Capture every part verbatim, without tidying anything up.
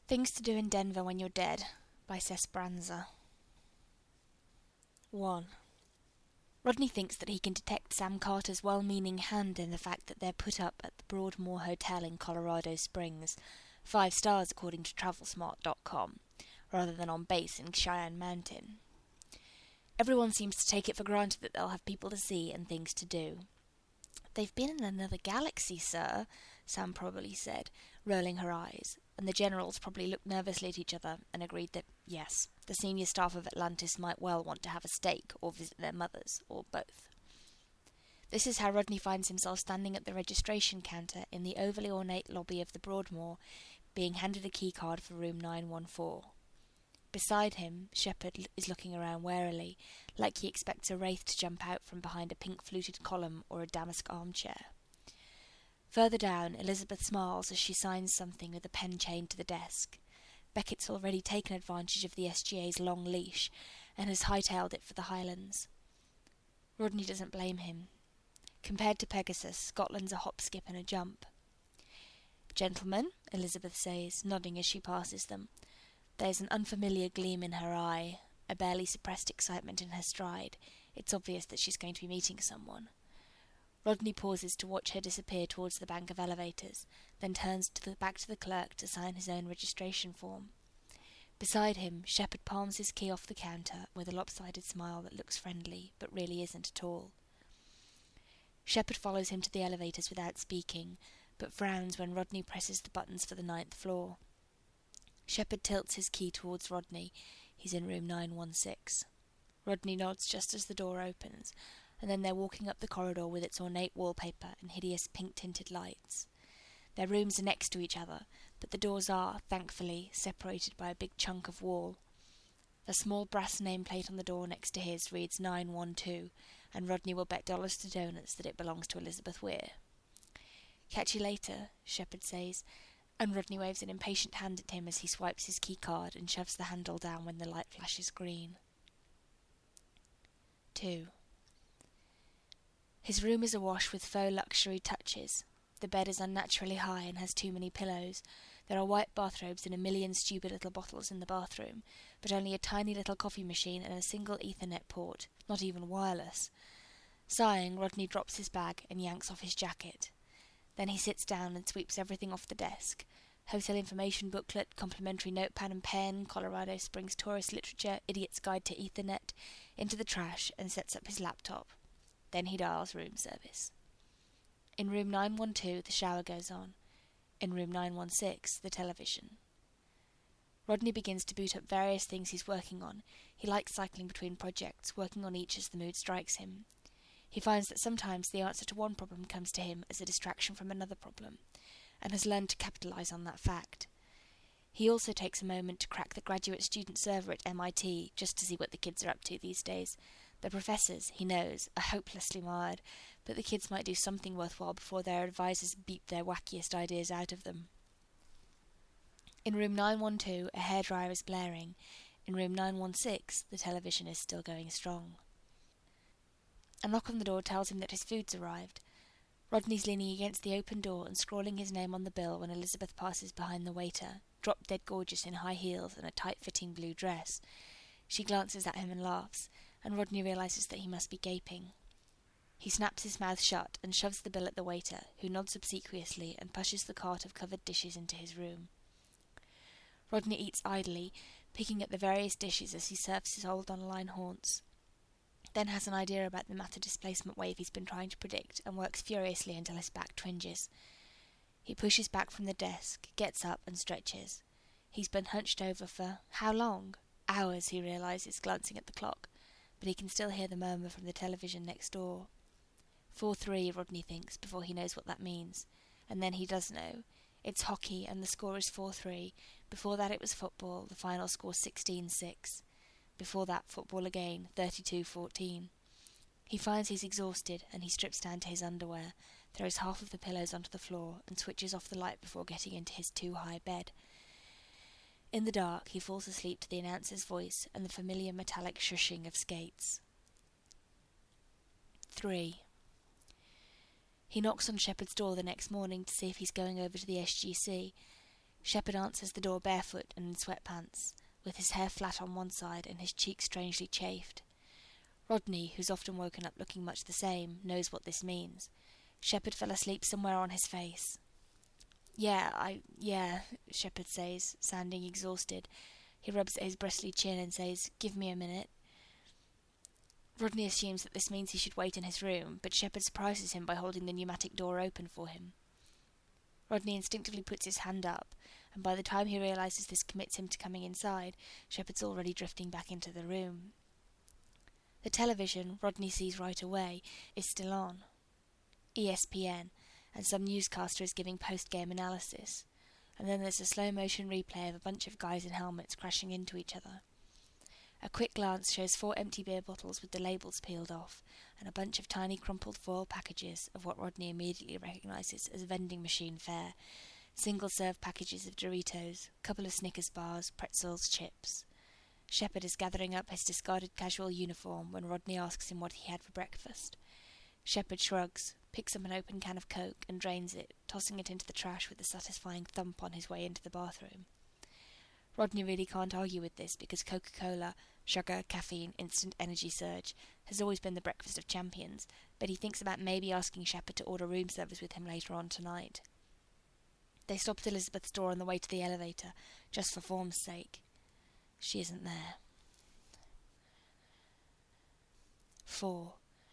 Things to Do in Denver When You're Dead by Cess Branza. one. Rodney thinks that he can detect Sam Carter's well-meaning hand in the fact that they're put up at the Broadmoor Hotel in Colorado Springs, five stars according to travel smart dot com, rather than on base in Cheyenne Mountain. Everyone seems to take it for granted that they'll have people to see and things to do. "They've been in another galaxy, sir," Sam probably said, rolling her eyes, and the generals probably looked nervously at each other and agreed that, yes, the senior staff of Atlantis might well want to have a steak or visit their mothers, or both. This is how Rodney finds himself standing at the registration counter in the overly ornate lobby of the Broadmoor, being handed a keycard for room nine one four. Beside him, Shepard is looking around warily, like he expects a wraith to jump out from behind a pink-fluted column or a damask armchair. Further down, Elizabeth smiles as she signs something with a pen chained to the desk. Beckett's already taken advantage of the S G A's long leash and has hightailed it for the Highlands. Rodney doesn't blame him. Compared to Pegasus, Scotland's a hop, skip and a jump. "Gentlemen," Elizabeth says, nodding as she passes them. There's an unfamiliar gleam in her eye, a barely suppressed excitement in her stride. It's obvious that she's going to be meeting someone. Rodney pauses to watch her disappear towards the bank of elevators, then turns to the, back to the clerk to sign his own registration form. Beside him, Shepard palms his key off the counter with a lopsided smile that looks friendly, but really isn't at all. Shepard follows him to the elevators without speaking, but frowns when Rodney presses the buttons for the ninth floor. Shepard tilts his key towards Rodney. He's in room nine one six. Rodney nods just as the door opens, and then they're walking up the corridor with its ornate wallpaper and hideous pink-tinted lights. Their rooms are next to each other, but the doors are, thankfully, separated by a big chunk of wall. The small brass nameplate on the door next to his reads nine one two, and Rodney will bet dollars to donuts that it belongs to Elizabeth Weir. "Catch you later," Shepard says, and Rodney waves an impatient hand at him as he swipes his key card and shoves the handle down when the light flashes green. two. His room is awash with faux luxury touches. The bed is unnaturally high and has too many pillows. There are white bathrobes and a million stupid little bottles in the bathroom, but only a tiny little coffee machine and a single Ethernet port, not even wireless. Sighing, Rodney drops his bag and yanks off his jacket. Then he sits down and sweeps everything off the desk. Hotel information booklet, complimentary notepad and pen, Colorado Springs tourist literature, idiot's guide to Ethernet, into the trash, and sets up his laptop. Then he dials room service. In room nine one two, the shower goes on. In room nine one six, the television. Rodney begins to boot up various things he's working on. He likes cycling between projects, working on each as the mood strikes him. He finds that sometimes the answer to one problem comes to him as a distraction from another problem, and has learned to capitalize on that fact. He also takes a moment to crack the graduate student server at M I T just to see what the kids are up to these days. The professors, he knows, are hopelessly mired, but the kids might do something worthwhile before their advisors beep their wackiest ideas out of them. In room nine one two, a hairdryer is blaring. In room nine one six, the television is still going strong. A knock on the door tells him that his food's arrived. Rodney's leaning against the open door and scrawling his name on the bill when Elizabeth passes behind the waiter, drop-dead gorgeous in high heels and a tight-fitting blue dress. She glances at him and laughs, and Rodney realizes that he must be gaping. He snaps his mouth shut and shoves the bill at the waiter, who nods obsequiously and pushes the cart of covered dishes into his room. Rodney eats idly, picking at the various dishes as he surfs his old online haunts, then has an idea about the matter displacement wave he's been trying to predict and works furiously until his back twinges. He pushes back from the desk, gets up and stretches. He's been hunched over for how long? Hours, he realizes, glancing at the clock, but he can still hear the murmur from the television next door. four three, Rodney thinks, before he knows what that means. And then he does know. It's hockey and the score is four three. Before that it was football, the final score sixteen six. Before that, football again, thirty-two fourteen. He finds he's exhausted, and he strips down to his underwear, throws half of the pillows onto the floor, and switches off the light before getting into his too-high bed. In the dark, he falls asleep to the announcer's voice and the familiar metallic shushing of skates. three. He knocks on Shepard's door the next morning to see if he's going over to the S G C. Shepherd answers the door barefoot and in sweatpants, with his hair flat on one side and his cheeks strangely chafed. Rodney, who's often woken up looking much the same, knows what this means. Shepherd fell asleep somewhere on his face. Yeah, I... yeah, Shepherd says, sounding exhausted. He rubs at his bristly chin and says, "Give me a minute." Rodney assumes that this means he should wait in his room, but Shepherd surprises him by holding the pneumatic door open for him. Rodney instinctively puts his hand up, and by the time he realises this commits him to coming inside, Shepherd's already drifting back into the room. The television, Rodney sees right away, is still on. E S P N, and some newscaster is giving post-game analysis, and then there's a slow-motion replay of a bunch of guys in helmets crashing into each other. A quick glance shows four empty beer bottles with the labels peeled off, and a bunch of tiny crumpled foil packages of what Rodney immediately recognises as vending machine fare, single-serve packages of Doritos, a couple of Snickers bars, pretzels, chips. Shepherd is gathering up his discarded casual uniform when Rodney asks him what he had for breakfast. Shepherd shrugs, picks up an open can of Coke and drains it, tossing it into the trash with a satisfying thump on his way into the bathroom. Rodney really can't argue with this because Coca-Cola, sugar, caffeine, instant energy surge, has always been the breakfast of champions, but he thinks about maybe asking Shepherd to order room service with him later on tonight. They stop at Elizabeth's door on the way to the elevator, just for form's sake. She isn't there. Four.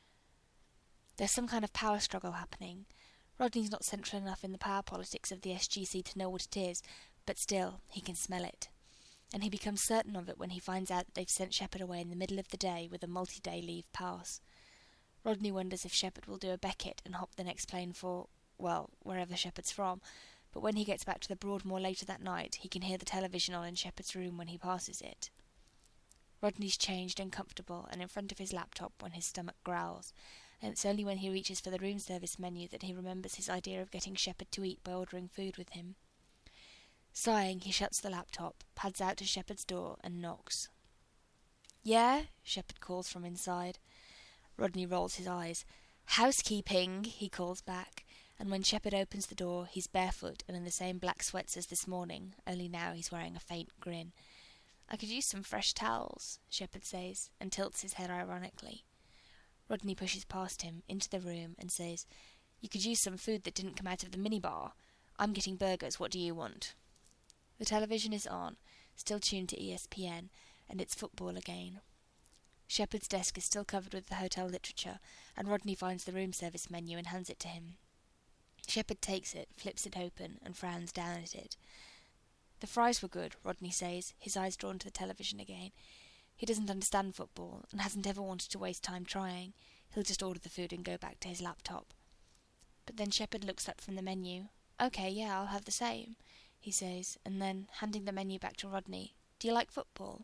There's some kind of power struggle happening. Rodney's not central enough in the power politics of the S G C to know what it is, but still, he can smell it. And he becomes certain of it when he finds out that they've sent Shepherd away in the middle of the day with a multi-day leave pass. Rodney wonders if Shepherd will do a Beckett and hop the next plane for, well, wherever Shepherd's from, but when he gets back to the Broadmoor later that night, he can hear the television on in Shepherd's room when he passes it. Rodney's changed and comfortable and in front of his laptop when his stomach growls, and it's only when he reaches for the room service menu that he remembers his idea of getting Shepherd to eat by ordering food with him. Sighing, he shuts the laptop, pads out to Shepherd's door, and knocks. "Yeah?" Shepherd calls from inside. Rodney rolls his eyes. "Housekeeping," he calls back, and when Shepherd opens the door, he's barefoot and in the same black sweats as this morning, only now he's wearing a faint grin. "I could use some fresh towels," Shepherd says, and tilts his head ironically. Rodney pushes past him, into the room, and says, "You could use some food that didn't come out of the minibar. I'm getting burgers, what do you want?" The television is on, still tuned to E S P N, and it's football again. Shepherd's desk is still covered with the hotel literature, and Rodney finds the room service menu and hands it to him. Shepherd takes it, flips it open, and frowns down at it. "The fries were good," Rodney says, his eyes drawn to the television again. He doesn't understand football, and hasn't ever wanted to waste time trying. He'll just order the food and go back to his laptop. But then Shepherd looks up from the menu. "Okay, yeah, I'll have the same," he says, and then, handing the menu back to Rodney, "Do you like football?"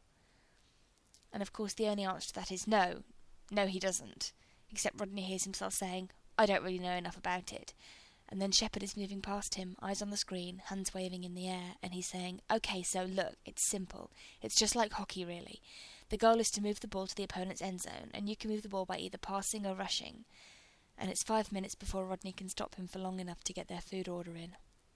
And of course the only answer to that is no. No, he doesn't. Except Rodney hears himself saying, "I don't really know enough about it." And then Shepherd is moving past him, eyes on the screen, hands waving in the air, and he's saying, "Okay, so look, it's simple. It's just like hockey, really. The goal is to move the ball to the opponent's end zone, and you can move the ball by either passing or rushing." And it's five minutes before Rodney can stop him for long enough to get their food order in.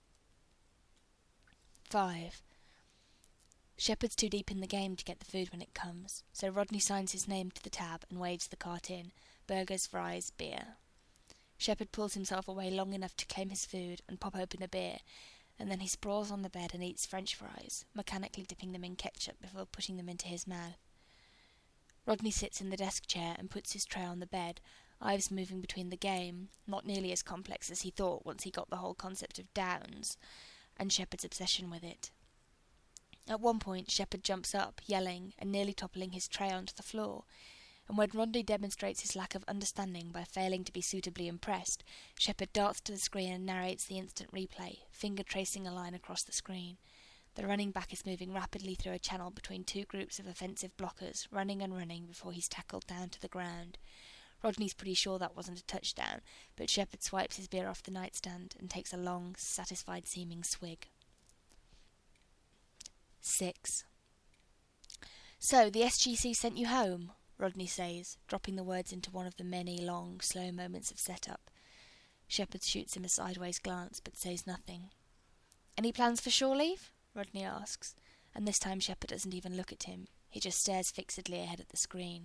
Five. Shepherd's too deep in the game to get the food when it comes, so Rodney signs his name to the tab and wades the cart in. Burgers, fries, beer. Shepherd pulls himself away long enough to claim his food and pop open a beer, and then he sprawls on the bed and eats French fries, mechanically dipping them in ketchup before putting them into his mouth. Rodney sits in the desk chair and puts his tray on the bed, eyes moving between the game, not nearly as complex as he thought once he got the whole concept of downs, and Shepherd's obsession with it. At one point, Shepherd jumps up, yelling, and nearly toppling his tray onto the floor, and when Rodney demonstrates his lack of understanding by failing to be suitably impressed, Shepherd darts to the screen and narrates the instant replay, finger tracing a line across the screen. The running back is moving rapidly through a channel between two groups of offensive blockers, running and running before he's tackled down to the ground. Rodney's pretty sure that wasn't a touchdown, but Shepherd swipes his beer off the nightstand and takes a long, satisfied-seeming swig. Six. "So, the S G C sent you home," Rodney says, dropping the words into one of the many long, slow moments of setup. Shepherd shoots him a sideways glance, but says nothing. Any plans for shore leave? Rodney asks, and this time Shepard doesn't even look at him. He just stares fixedly ahead at the screen.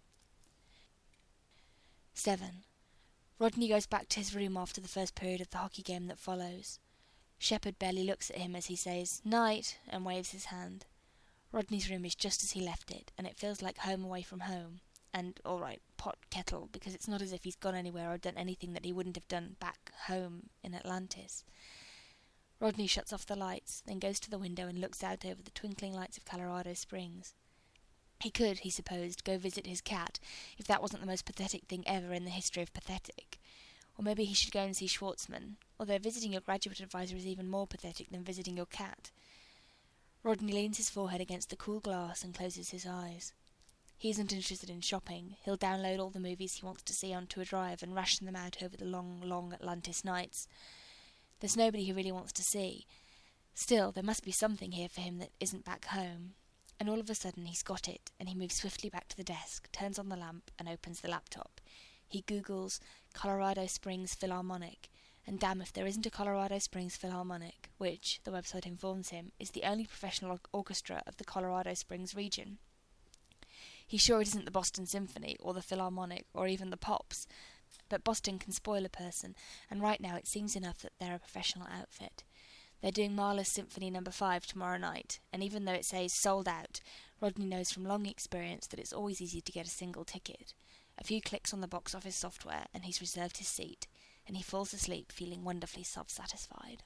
Seven. Rodney goes back to his room after the first period of the hockey game that follows. Shepard barely looks at him as he says, "Night," and waves his hand. Rodney's room is just as he left it, and it feels like home away from home. And, all right, pot kettle, because it's not as if he's gone anywhere or done anything that he wouldn't have done back home in Atlantis. Rodney shuts off the lights, then goes to the window and looks out over the twinkling lights of Colorado Springs. He could, he supposed, go visit his cat, if that wasn't the most pathetic thing ever in the history of pathetic. Or maybe he should go and see Schwartzman, although visiting your graduate advisor is even more pathetic than visiting your cat. Rodney leans his forehead against the cool glass and closes his eyes. He isn't interested in shopping. He'll download all the movies he wants to see onto a drive and ration them out over the long, long Atlantis nights. There's nobody he really wants to see. Still, there must be something here for him that isn't back home. And all of a sudden he's got it, and he moves swiftly back to the desk, turns on the lamp, and opens the laptop. He Googles Colorado Springs Philharmonic, and damn if there isn't a Colorado Springs Philharmonic, which, the website informs him, is the only professional orchestra of the Colorado Springs region. He's sure it isn't the Boston Symphony, or the Philharmonic, or even the Pops, but Boston can spoil a person, and right now it seems enough that they're a professional outfit. They're doing Mahler's Symphony Number five tomorrow night, and even though it says sold out, Rodney knows from long experience that it's always easy to get a single ticket. A few clicks on the box office software, and he's reserved his seat, and he falls asleep feeling wonderfully self-satisfied.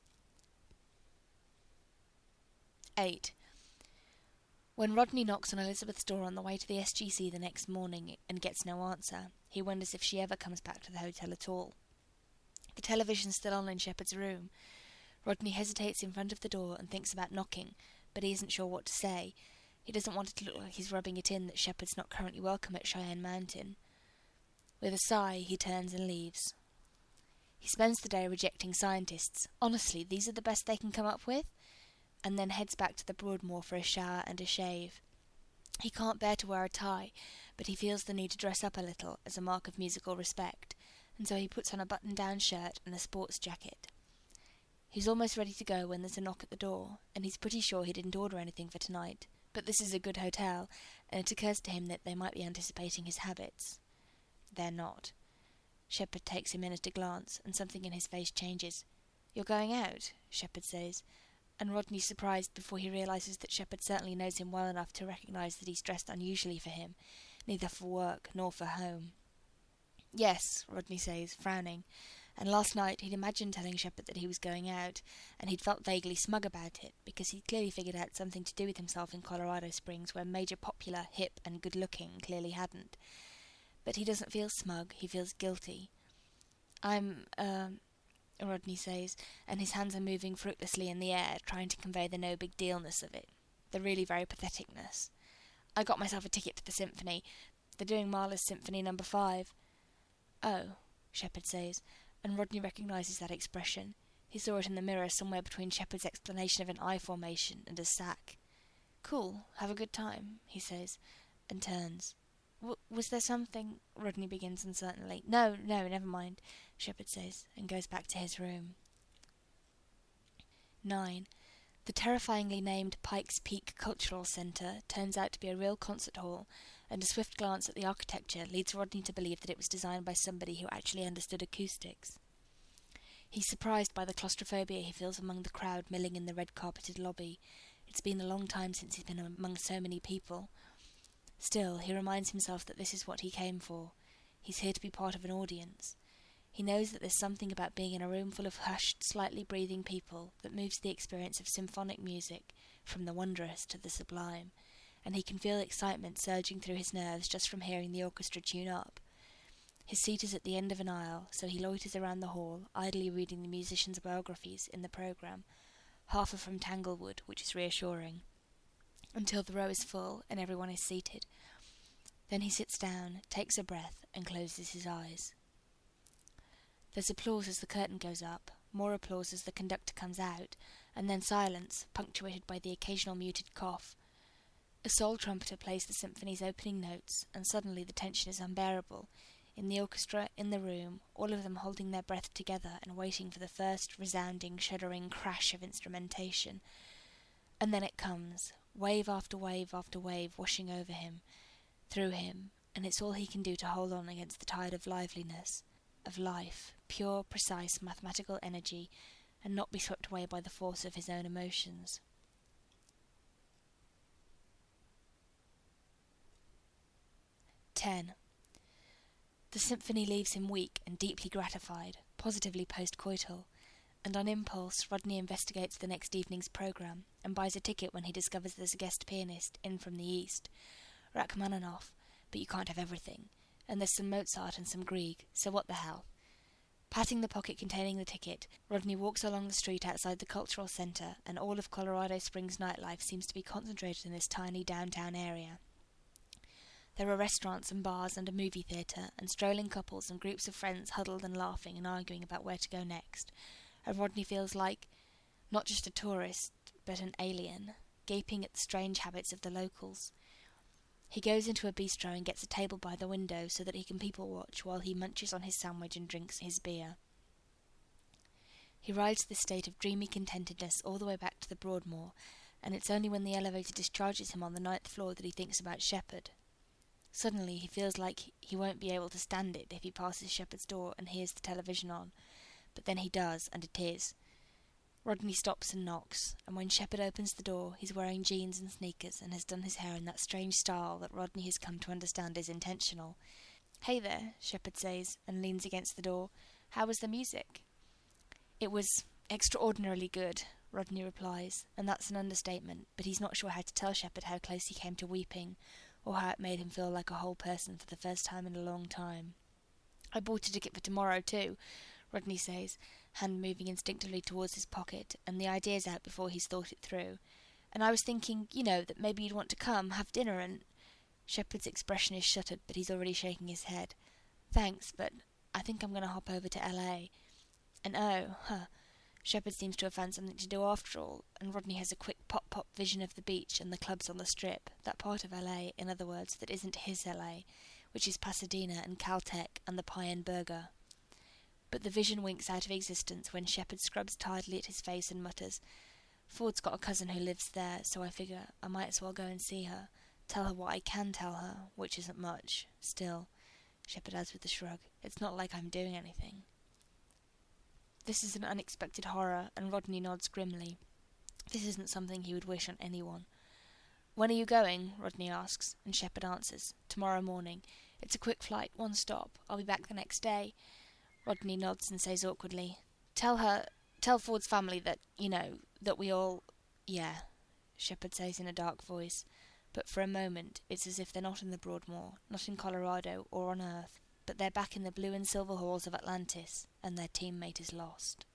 eight. When Rodney knocks on Elizabeth's door on the way to the S G C the next morning and gets no answer, he wonders if she ever comes back to the hotel at all. The television's still on in Shepard's room. Rodney hesitates in front of the door and thinks about knocking, but he isn't sure what to say. He doesn't want it to look like he's rubbing it in that Shepard's not currently welcome at Cheyenne Mountain. With a sigh, he turns and leaves. He spends the day rejecting scientists. Honestly, these are the best they can come up with? And then heads back to the Broadmoor for a shower and a shave. He can't bear to wear a tie, but he feels the need to dress up a little as a mark of musical respect, and so he puts on a button-down shirt and a sports jacket. He's almost ready to go when there's a knock at the door, and he's pretty sure he didn't order anything for tonight, but this is a good hotel, and it occurs to him that they might be anticipating his habits. They're not. Shepard takes him in at a glance, and something in his face changes. "You're going out," Shepard says, and Rodney's surprised before he realises that Shepard certainly knows him well enough to recognise that he's dressed unusually for him, neither for work nor for home. "Yes," Rodney says, frowning, and last night he'd imagined telling Shepard that he was going out, and he'd felt vaguely smug about it, because he'd clearly figured out something to do with himself in Colorado Springs where Major Popular, hip, and good-looking clearly hadn't. But he doesn't feel smug, he feels guilty. I'm, er, Rodney says, and his hands are moving fruitlessly in the air, trying to convey the no-big-dealness of it, the really very patheticness. "I got myself a ticket to the symphony. They're doing Mahler's Symphony Number five. "Oh," Shepard says, and Rodney recognises that expression. He saw it in the mirror somewhere between Shepard's explanation of an eye formation and a sack. "Cool, have a good time," he says, and turns. W- was there something?" Rodney begins uncertainly. No, no, never mind," Shepard says, and goes back to his room. nine. The terrifyingly named Pikes Peak Cultural Centre turns out to be a real concert hall, and a swift glance at the architecture leads Rodney to believe that it was designed by somebody who actually understood acoustics. He's surprised by the claustrophobia he feels among the crowd milling in the red-carpeted lobby. It's been a long time since he's been among so many people. Still, he reminds himself that this is what he came for. He's here to be part of an audience. He knows that there's something about being in a room full of hushed, slightly breathing people that moves the experience of symphonic music from the wondrous to the sublime, and he can feel excitement surging through his nerves just from hearing the orchestra tune up. His seat is at the end of an aisle, so he loiters around the hall, idly reading the musicians' biographies in the programme. Half are from Tanglewood, which is reassuring, until the row is full and everyone is seated. Then he sits down, takes a breath, and closes his eyes. There's applause as the curtain goes up, more applause as the conductor comes out, and then silence, punctuated by the occasional muted cough. A soul trumpeter plays the symphony's opening notes, and suddenly the tension is unbearable. in the orchestra, in the room, all of them holding their breath together and waiting for the first resounding, shuddering crash of instrumentation. And then it comes, wave after wave after wave washing over him, through him, and it's all he can do to hold on against the tide of liveliness, of life, pure, precise, mathematical energy, and not be swept away by the force of his own emotions. ten. The symphony leaves him weak and deeply gratified, positively post-coital, and on impulse Rodney investigates the next evening's programme and buys a ticket when he discovers there's a guest pianist in from the east, Rachmaninoff, but you can't have everything, and there's some Mozart and some Grieg, so what the hell? Patting the pocket containing the ticket, Rodney walks along the street outside the cultural centre, and all of Colorado Springs nightlife seems to be concentrated in this tiny downtown area. There are restaurants and bars and a movie theatre, and strolling couples and groups of friends huddled and laughing and arguing about where to go next, and Rodney feels like, not just a tourist, but an alien, gaping at the strange habits of the locals. He goes into a bistro and gets a table by the window so that he can people-watch while he munches on his sandwich and drinks his beer. He rides this state of dreamy contentedness all the way back to the Broadmoor, and it's only when the elevator discharges him on the ninth floor that he thinks about Shepard. Suddenly he feels like he won't be able to stand it if he passes Shepard's door and hears the television on, but then he does, and it is. Rodney stops and knocks, and when Shepard opens the door, he's wearing jeans and sneakers and has done his hair in that strange style that Rodney has come to understand is intentional. "Hey there," Shepard says, and leans against the door. "How was the music?" "It was extraordinarily good," Rodney replies, and that's an understatement, but he's not sure how to tell Shepard how close he came to weeping, or how it made him feel like a whole person for the first time in a long time. "I bought a ticket for tomorrow, too," Rodney says, hand moving instinctively towards his pocket, and the idea's out before he's thought it through. "And I was thinking, you know, that maybe you'd want to come, have dinner and—" Shepard's expression is shuttered, but he's already shaking his head. "Thanks, but I think I'm going to hop over to L A And oh, huh, Shepard seems to have found something to do after all, and Rodney has a quick pop-pop vision of the beach and the clubs on the Strip, that part of L A, in other words, that isn't his L A, which is Pasadena and Caltech and the Pie and Burger. But the vision winks out of existence when Shepard scrubs tidily at his face and mutters, "Ford's got a cousin who lives there, so I figure I might as well go and see her, tell her what I can tell her, which isn't much. Still," Shepard adds with a shrug, "it's not like I'm doing anything." This is an unexpected horror, and Rodney nods grimly. This isn't something he would wish on anyone. "When are you going?" Rodney asks, and Shepard answers, "Tomorrow morning. It's a quick flight, one stop. I'll be back the next day." Rodney nods and says awkwardly, "Tell her, tell Ford's family that, you know, that we all—" "Yeah," Shepard says in a dark voice, but for a moment it's as if they're not in the Broadmoor, not in Colorado or on Earth, but they're back in the blue and silver halls of Atlantis, and their teammate is lost.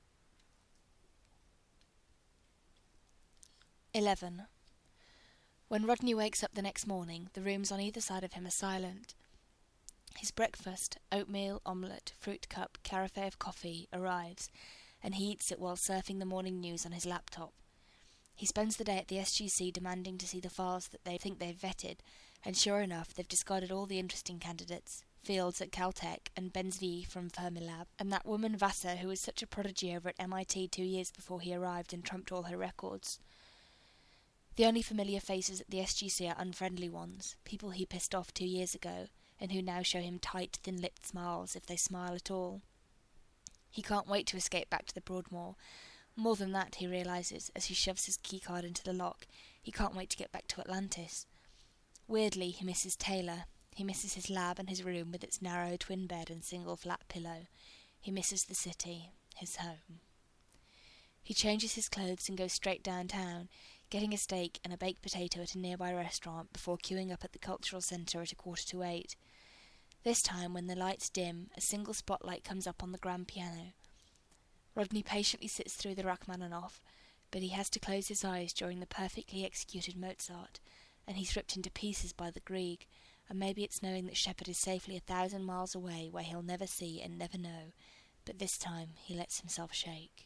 eleven. When Rodney wakes up the next morning, the rooms on either side of him are silent. His breakfast, oatmeal, omelette, fruit cup, carafe of coffee, arrives, and he eats it while surfing the morning news on his laptop. He spends the day at the S G C demanding to see the files that they think they've vetted, and sure enough, they've discarded all the interesting candidates, Fields at Caltech and Bensvi from Fermilab, and that woman Vassar who was such a prodigy over at M I T two years before he arrived and trumped all her records. The only familiar faces at the S G C are unfriendly ones, people he pissed off two years ago, and who now show him tight, thin-lipped smiles, if they smile at all. He can't wait to escape back to the Broadmoor. More than that, he realises, as he shoves his keycard into the lock, he can't wait to get back to Atlantis. Weirdly, he misses Taylor. He misses his lab and his room with its narrow twin bed and single flat pillow. He misses the city, his home. He changes his clothes and goes straight downtown, getting a steak and a baked potato at a nearby restaurant before queuing up at the cultural centre at a quarter to eight. This time, when the lights dim, a single spotlight comes up on the grand piano. Rodney patiently sits through the Rachmaninoff, but he has to close his eyes during the perfectly executed Mozart, and he's ripped into pieces by the Grieg, and maybe it's knowing that Shepard is safely a thousand miles away where he'll never see and never know, but this time he lets himself shake.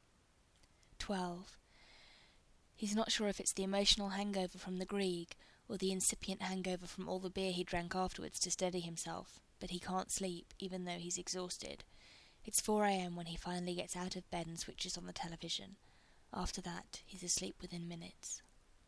twelve. He's not sure if it's the emotional hangover from the Grieg, or the incipient hangover from all the beer he drank afterwards to steady himself, but he can't sleep, even though he's exhausted. It's four a.m. when he finally gets out of bed and switches on the television. After that, he's asleep within minutes.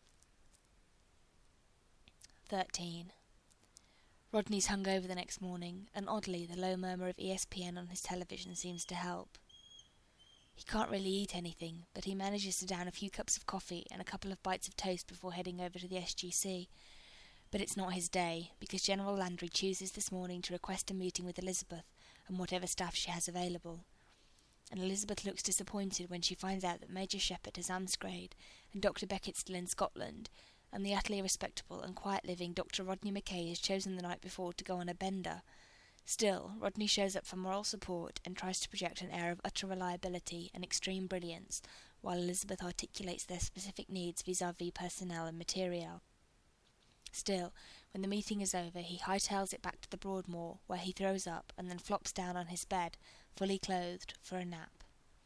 thirteen. Rodney's hungover the next morning, and oddly the low murmur of E S P N on his television seems to help. He can't really eat anything, but he manages to down a few cups of coffee and a couple of bites of toast before heading over to the S G C. But it's not his day, because General Landry chooses this morning to request a meeting with Elizabeth and whatever staff she has available. And Elizabeth looks disappointed when she finds out that Major Shepherd has Amscrade and Doctor Beckett's still in Scotland, and the utterly respectable and quiet-living Doctor Rodney McKay is chosen the night before to go on a bender. Still, Rodney shows up for moral support and tries to project an air of utter reliability and extreme brilliance, while Elizabeth articulates their specific needs vis-à-vis personnel and materiel. Still, when the meeting is over, he hightails it back to the Broadmoor, where he throws up and then flops down on his bed, fully clothed, for a nap.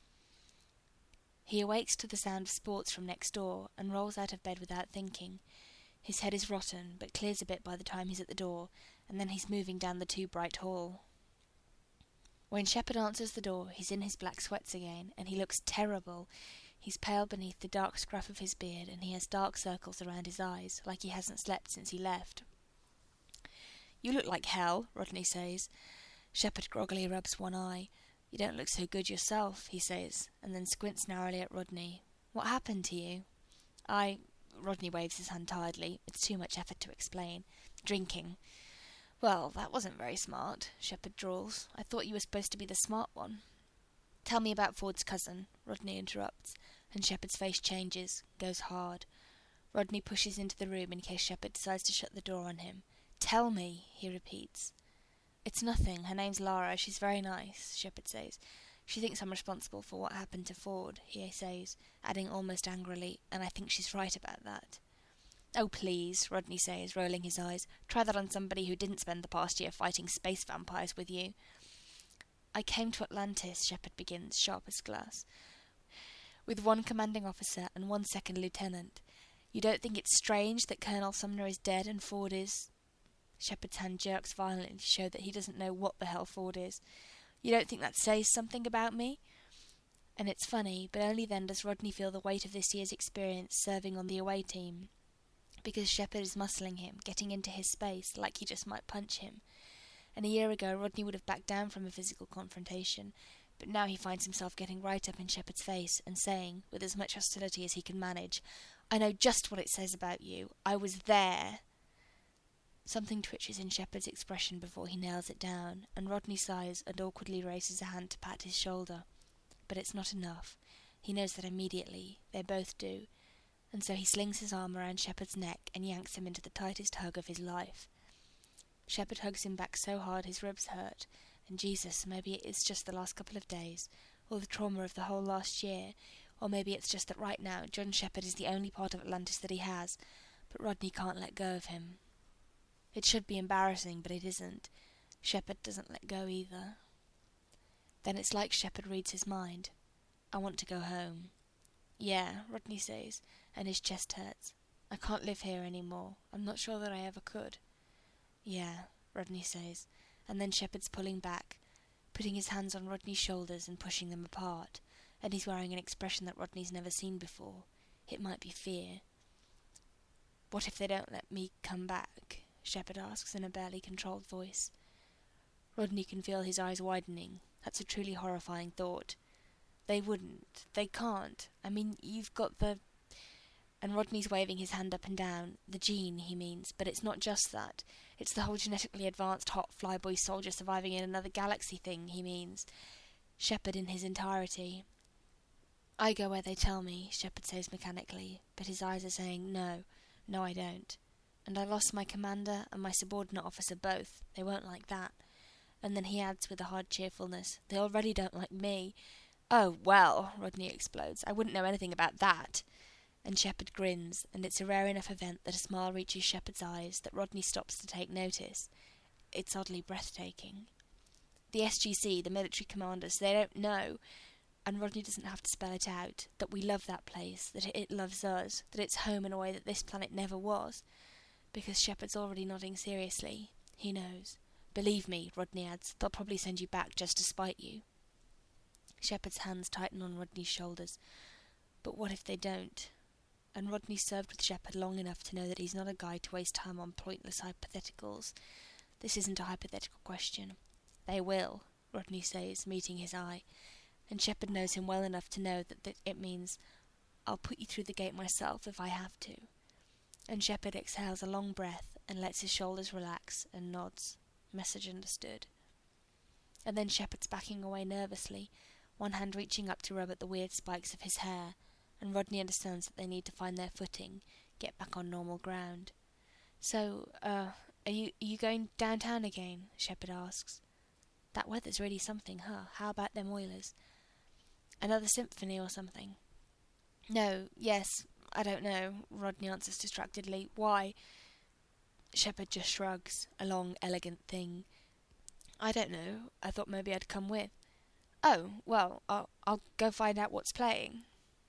He awakes to the sound of sports from next door and rolls out of bed without thinking. His head is rotten, but clears a bit by the time he's at the door, and then he's moving down the too-bright hall. When Shepherd answers the door, he's in his black sweats again, and he looks terrible. He's pale beneath the dark scruff of his beard, and he has dark circles around his eyes, like he hasn't slept since he left. "You look like hell," Rodney says. Shepherd groggily rubs one eye. "You don't look so good yourself," he says, and then squints narrowly at Rodney. "What happened to you?" I... Rodney waves his hand tiredly. It's too much effort to explain. "Drinking." "Well, that wasn't very smart," Shepherd drawls. "I thought you were supposed to be the smart one." "Tell me about Ford's cousin," Rodney interrupts, and Shepherd's face changes, goes hard. Rodney pushes into the room in case Shepherd decides to shut the door on him. "Tell me," he repeats. "It's nothing. Her name's Lara. She's very nice," Shepherd says. "She thinks I'm responsible for what happened to Ford," he says, adding almost angrily, "and I think she's right about that." "Oh, please," Rodney says, rolling his eyes. "Try that on somebody who didn't spend the past year fighting space vampires with you." "I came to Atlantis," Shepherd begins, sharp as glass, "with one commanding officer and one second lieutenant. You don't think it's strange that Colonel Sumner is dead and Ford is—" Shepherd's hand jerks violently to show that he doesn't know what the hell Ford is. "You don't think that says something about me?" And it's funny, but only then does Rodney feel the weight of this year's experience serving on the away team, because Shepherd is muscling him, getting into his space, like he just might punch him. And a year ago Rodney would have backed down from a physical confrontation, but now he finds himself getting right up in Shepherd's face and saying, with as much hostility as he can manage, "I know just what it says about you. I was there." Something twitches in Shepherd's expression before he nails it down, and Rodney sighs and awkwardly raises a hand to pat his shoulder. But it's not enough. He knows that immediately. They both do. And so he slings his arm around Shepherd's neck and yanks him into the tightest hug of his life. Shepherd hugs him back so hard his ribs hurt, and Jesus, maybe it's just the last couple of days, or the trauma of the whole last year, or maybe it's just that right now John Shepherd is the only part of Atlantis that he has, but Rodney can't let go of him. It should be embarrassing, but it isn't. Shepherd doesn't let go either. Then it's like Shepherd reads his mind. "I want to go home." "Yeah," Rodney says, and his chest hurts. "I can't live here any more. I'm not sure that I ever could." "Yeah," Rodney says, and then Shepherd's pulling back, putting his hands on Rodney's shoulders and pushing them apart, and he's wearing an expression that Rodney's never seen before. It might be fear. "What if they don't let me come back?" Shepherd asks in a barely controlled voice. Rodney can feel his eyes widening. That's a truly horrifying thought. "They wouldn't. They can't. I mean, you've got the—" And Rodney's waving his hand up and down. "The gene, he means. But it's not just that. It's the whole genetically advanced hot flyboy soldier surviving in another galaxy thing, he means. Shepherd in his entirety." "I go where they tell me," Shepherd says mechanically, but his eyes are saying, "No, no I don't. And I lost my commander and my subordinate officer both. They won't like that." And then he adds with a hard cheerfulness, "They already don't like me." "Oh, well," Rodney explodes, "I wouldn't know anything about that." And Shepherd grins, and it's a rare enough event that a smile reaches Shepherd's eyes that Rodney stops to take notice. It's oddly breathtaking. The S G C, the military commanders, they don't know, and Rodney doesn't have to spell it out, that we love that place, that it loves us, that it's home in a way that this planet never was. Because Shepherd's already nodding seriously. He knows. Believe me, Rodney adds, they'll probably send you back just to spite you. Shepherd's hands tighten on Rodney's shoulders. But what if they don't? And Rodney served with Shepherd long enough to know that he's not a guy to waste time on pointless hypotheticals. This isn't a hypothetical question. They will, Rodney says, meeting his eye, and Shepherd knows him well enough to know that, that it means, I'll put you through the gate myself if I have to. And Shepherd exhales a long breath and lets his shoulders relax and nods. Message understood. And then Shepherd's backing away nervously, one hand reaching up to rub at the weird spikes of his hair, and Rodney understands that they need to find their footing, get back on normal ground. So, uh, are you, are you going downtown again? Shepherd asks. That weather's really something, huh? How about them Oilers? Another symphony or something? No, yes, I don't know, Rodney answers distractedly. Why? Shepherd just shrugs, a long, elegant thing. I don't know. I thought maybe I'd come with. Oh, well, I'll, I'll go find out what's playing.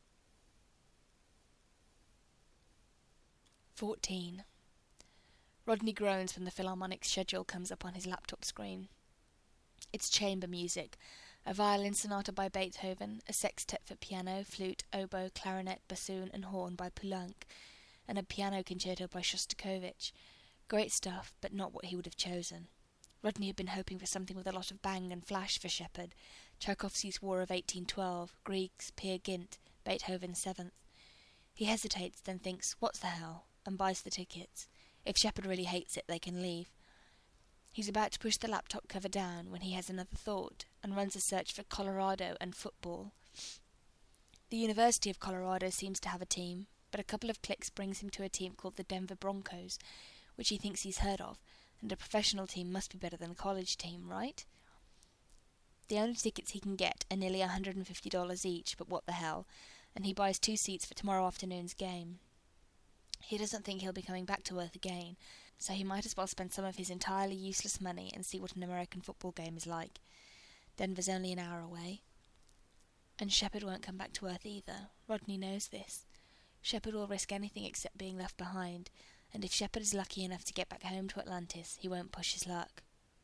Fourteen. Rodney groans when the Philharmonic's schedule comes up on his laptop screen. It's chamber music, a violin sonata by Beethoven, a sextet for piano, flute, oboe, clarinet, bassoon, and horn by Poulenc, and a piano concerto by Shostakovich. Great stuff, but not what he would have chosen. Rodney had been hoping for something with a lot of bang and flash for Shepherd. Tchaikovsky's War of eighteen twelve, Grieg's Peer Gynt, Beethoven's Seventh. He hesitates, then thinks, what's the hell, and buys the tickets. If Shepherd really hates it, they can leave. He's about to push the laptop cover down when he has another thought, and runs a search for Colorado and football. The University of Colorado seems to have a team, but a couple of clicks brings him to a team called the Denver Broncos, which he thinks he's heard of, and a professional team must be better than a college team, right? The only tickets he can get are nearly one hundred fifty dollars each, but what the hell, and he buys two seats for tomorrow afternoon's game. He doesn't think he'll be coming back to Earth again, so he might as well spend some of his entirely useless money and see what an American football game is like. Denver's only an hour away. And Shepherd won't come back to Earth either. Rodney knows this. Shepherd will risk anything except being left behind, and if Shepherd is lucky enough to get back home to Atlantis, he won't push his luck.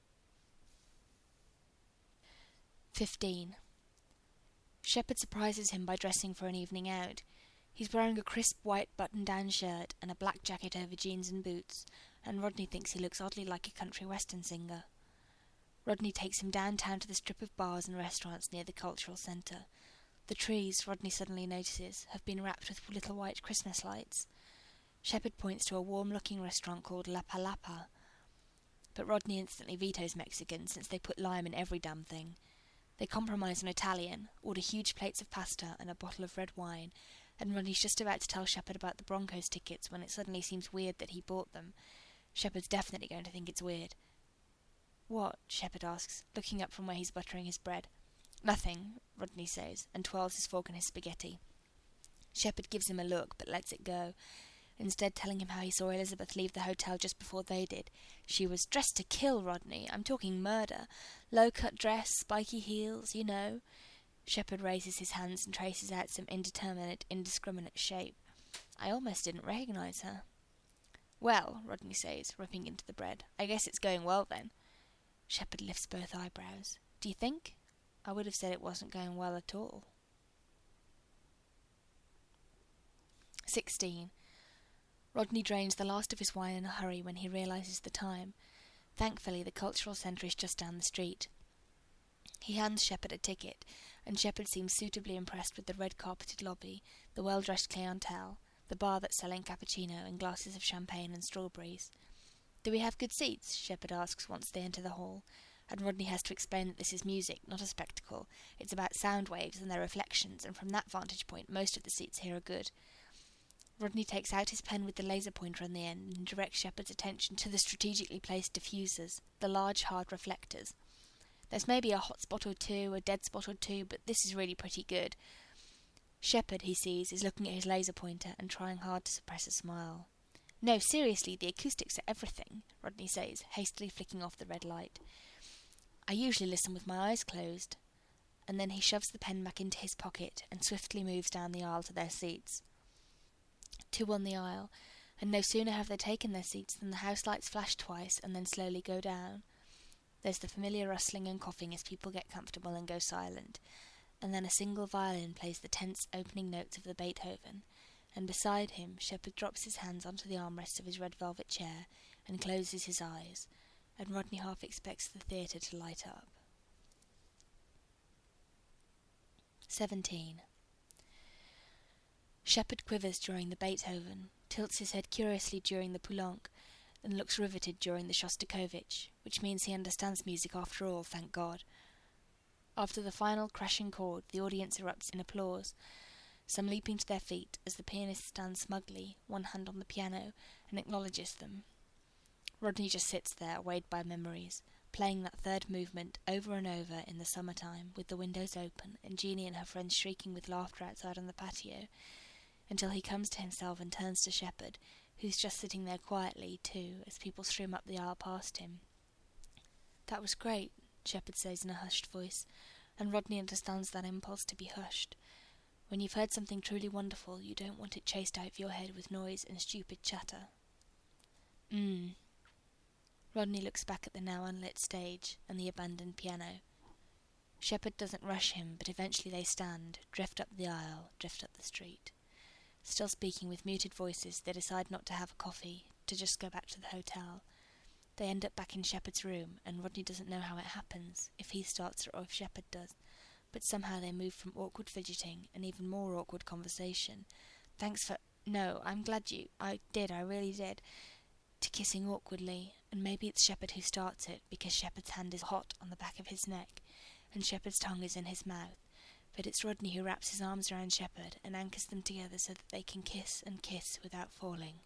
Fifteen. Shepherd surprises him by dressing for an evening out. He's wearing a crisp white button-down shirt and a black jacket over jeans and boots, and Rodney thinks he looks oddly like a country western singer. Rodney takes him downtown to the strip of bars and restaurants near the cultural centre. The trees, Rodney suddenly notices, have been wrapped with little white Christmas lights. Shepherd points to a warm-looking restaurant called La Palapa, but Rodney instantly vetoes Mexican since they put lime in every damn thing. They compromise on Italian, order huge plates of pasta and a bottle of red wine, and Rodney's just about to tell Shepherd about the Broncos tickets when it suddenly seems weird that he bought them. Shepherd's definitely going to think it's weird. What? Shepherd asks, looking up from where he's buttering his bread. Nothing, Rodney says, and twirls his fork in his spaghetti. Shepherd gives him a look, but lets it go, instead telling him how he saw Elizabeth leave the hotel just before they did. She was dressed to kill, Rodney. I'm talking murder. Low-cut dress, spiky heels, you know. Shepherd raises his hands and traces out some indeterminate, indiscriminate shape. I almost didn't recognise her. Well, Rodney says, ripping into the bread, I guess it's going well then. Shepherd lifts both eyebrows. Do you think? I would have said it wasn't going well at all. Sixteen. Rodney drains the last of his wine in a hurry when he realises the time. Thankfully, the cultural centre is just down the street. He hands Shepherd a ticket, and Shepherd seems suitably impressed with the red-carpeted lobby, the well-dressed clientele, the bar that's selling cappuccino and glasses of champagne and strawberries. Do we have good seats? Shepherd asks once they enter the hall, and Rodney has to explain that this is music, not a spectacle. It's about sound waves and their reflections, and from that vantage point most of the seats here are good. Rodney takes out his pen with the laser pointer on the end and directs Shepherd's attention to the strategically placed diffusers, the large hard reflectors. There's maybe a hot spot or two, a dead spot or two, but this is really pretty good. Shepherd, he sees, is looking at his laser pointer and trying hard to suppress a smile. No, seriously, the acoustics are everything, Rodney says, hastily flicking off the red light. I usually listen with my eyes closed. And then he shoves the pen back into his pocket and swiftly moves down the aisle to their seats. Two on the aisle, and no sooner have they taken their seats than the house lights flash twice and then slowly go down. There's the familiar rustling and coughing as people get comfortable and go silent, and then a single violin plays the tense opening notes of the Beethoven, and beside him Shepherd drops his hands onto the armrests of his red velvet chair and closes his eyes, and Rodney half expects the theatre to light up. seventeen. Shepherd quivers during the Beethoven, tilts his head curiously during the Poulenc, and looks riveted during the Shostakovich, which means he understands music after all, thank God. After the final crashing chord, the audience erupts in applause, some leaping to their feet as the pianist stands smugly, one hand on the piano, and acknowledges them. Rodney just sits there, weighed by memories, playing that third movement over and over in the summertime, with the windows open, and Jeannie and her friends shrieking with laughter outside on the patio, until he comes to himself and turns to Shepherd, who's just sitting there quietly, too, as people stream up the aisle past him. "That was great," Shepherd says in a hushed voice, and Rodney understands that impulse to be hushed. When you've heard something truly wonderful, you don't want it chased out of your head with noise and stupid chatter. Mm. Rodney looks back at the now unlit stage and the abandoned piano. Shepherd doesn't rush him, but eventually they stand, drift up the aisle, drift up the street. Still speaking with muted voices, they decide not to have a coffee, to just go back to the hotel. They end up back in Shepherd's room, and Rodney doesn't know how it happens, if he starts or if Shepherd does, but somehow they move from awkward fidgeting and even more awkward conversation. "Thanks for... No, I'm glad you... I did, I really did..." to kissing awkwardly, and maybe it's Shepherd who starts it, because Shepherd's hand is hot on the back of his neck, and Shepherd's tongue is in his mouth. But it's Rodney who wraps his arms around Shepherd and anchors them together so that they can kiss and kiss without falling.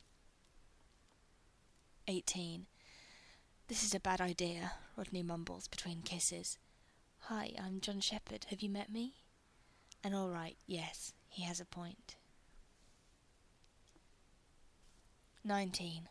eighteen. "This is a bad idea," Rodney mumbles between kisses. "Hi, I'm John Shepherd. Have you met me?" And all right, yes, he has a point. nineteen.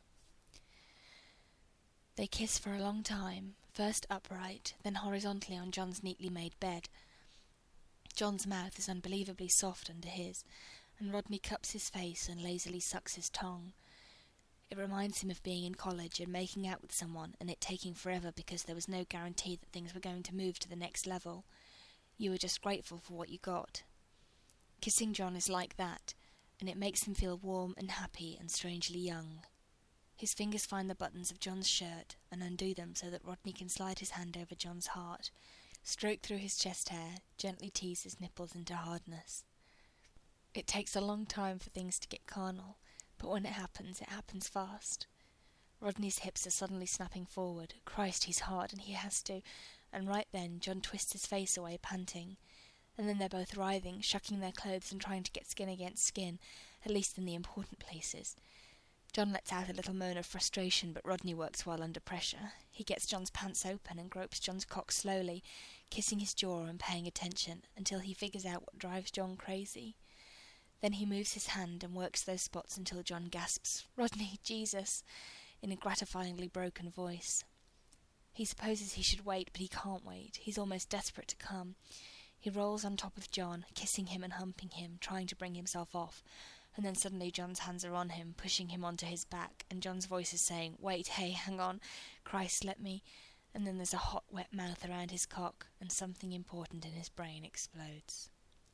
They kiss for a long time, first upright, then horizontally on John's neatly made bed. John's mouth is unbelievably soft under his, and Rodney cups his face and lazily sucks his tongue. It reminds him of being in college and making out with someone and it taking forever because there was no guarantee that things were going to move to the next level. You were just grateful for what you got. Kissing John is like that, and it makes him feel warm and happy and strangely young. His fingers find the buttons of John's shirt and undo them so that Rodney can slide his hand over John's heart, stroke through his chest hair, gently tease his nipples into hardness. It takes a long time for things to get carnal, but when it happens, it happens fast. Rodney's hips are suddenly snapping forward. Christ, he's hard, and he has to, and right then John twists his face away, panting, and then they're both writhing, shucking their clothes and trying to get skin against skin, at least in the important places. John lets out a little moan of frustration, but Rodney works well under pressure. He gets John's pants open and gropes John's cock slowly, kissing his jaw and paying attention, until he figures out what drives John crazy. Then he moves his hand and works those spots until John gasps, "Rodney, Jesus!" in a gratifyingly broken voice. He supposes he should wait, but he can't wait. He's almost desperate to come. He rolls on top of John, kissing him and humping him, trying to bring himself off, and then suddenly John's hands are on him, pushing him onto his back, and John's voice is saying, "Wait, hey, hang on, Christ, let me..." And then there's a hot, wet mouth around his cock, and something important in his brain explodes.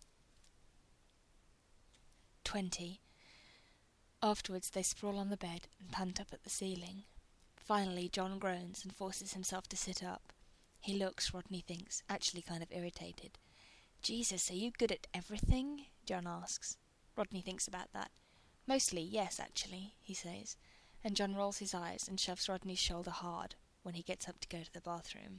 Twenty. Afterwards they sprawl on the bed and pant up at the ceiling. Finally John groans and forces himself to sit up. He looks, Rodney thinks, actually kind of irritated. "Jesus, are you good at everything?" John asks. Rodney thinks about that. "Mostly, yes, actually," he says, and John rolls his eyes and shoves Rodney's shoulder hard when he gets up to go to the bathroom.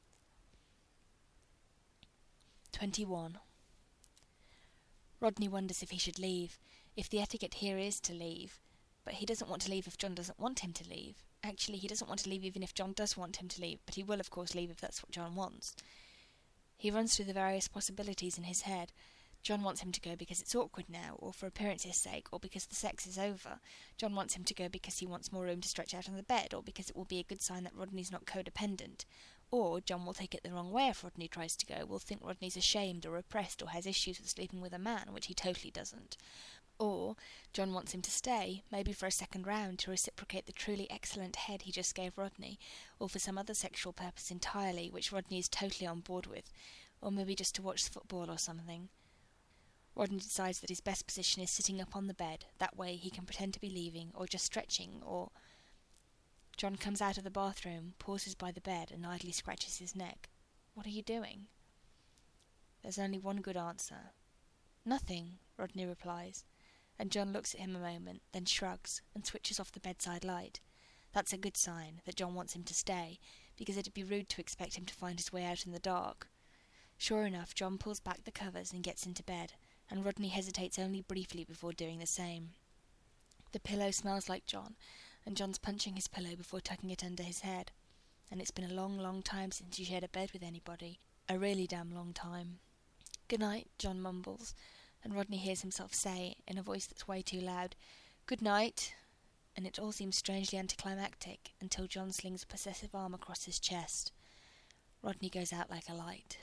Twenty-one. Rodney wonders if he should leave, if the etiquette here is to leave, but he doesn't want to leave if John doesn't want him to leave. Actually, he doesn't want to leave even if John does want him to leave, but he will of course leave if that's what John wants. He runs through the various possibilities in his head. John wants him to go because it's awkward now, or for appearance's sake, or because the sex is over. John wants him to go because he wants more room to stretch out on the bed, or because it will be a good sign that Rodney's not codependent. Or John will take it the wrong way if Rodney tries to go, will think Rodney's ashamed or repressed or has issues with sleeping with a man, which he totally doesn't. Or John wants him to stay, maybe for a second round to reciprocate the truly excellent head he just gave Rodney, or for some other sexual purpose entirely, which Rodney is totally on board with, or maybe just to watch football or something. Rodney decides that his best position is sitting up on the bed, that way he can pretend to be leaving, or just stretching, or... John comes out of the bathroom, pauses by the bed, and idly scratches his neck. What are you doing? There's only one good answer. Nothing, Rodney replies, and John looks at him a moment, then shrugs, and switches off the bedside light. That's a good sign, that John wants him to stay, because it'd be rude to expect him to find his way out in the dark. Sure enough, John pulls back the covers and gets into bed, and Rodney hesitates only briefly before doing the same. The pillow smells like John, and John's punching his pillow before tucking it under his head. And it's been a long, long time since he shared a bed with anybody. A really damn long time. "Good night," John mumbles, and Rodney hears himself say, in a voice that's way too loud, "Good night," and it all seems strangely anticlimactic until John slings a possessive arm across his chest. Rodney goes out like a light.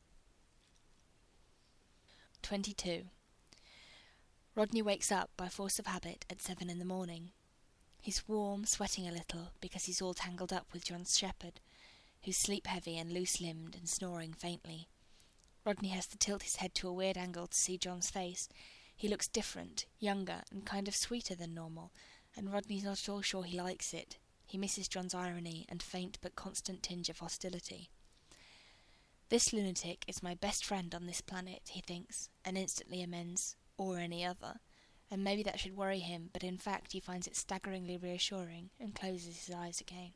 twenty-two. Rodney wakes up by force of habit at seven in the morning. He's warm, sweating a little, because he's all tangled up with John's shepherd, who's sleep-heavy and loose-limbed and snoring faintly. Rodney has to tilt his head to a weird angle to see John's face. He looks different, younger, and kind of sweeter than normal, and Rodney's not at all sure he likes it. He misses John's irony and faint but constant tinge of hostility. This lunatic is my best friend on this planet, he thinks, and instantly amends, or any other, and maybe that should worry him, but in fact he finds it staggeringly reassuring, and closes his eyes again.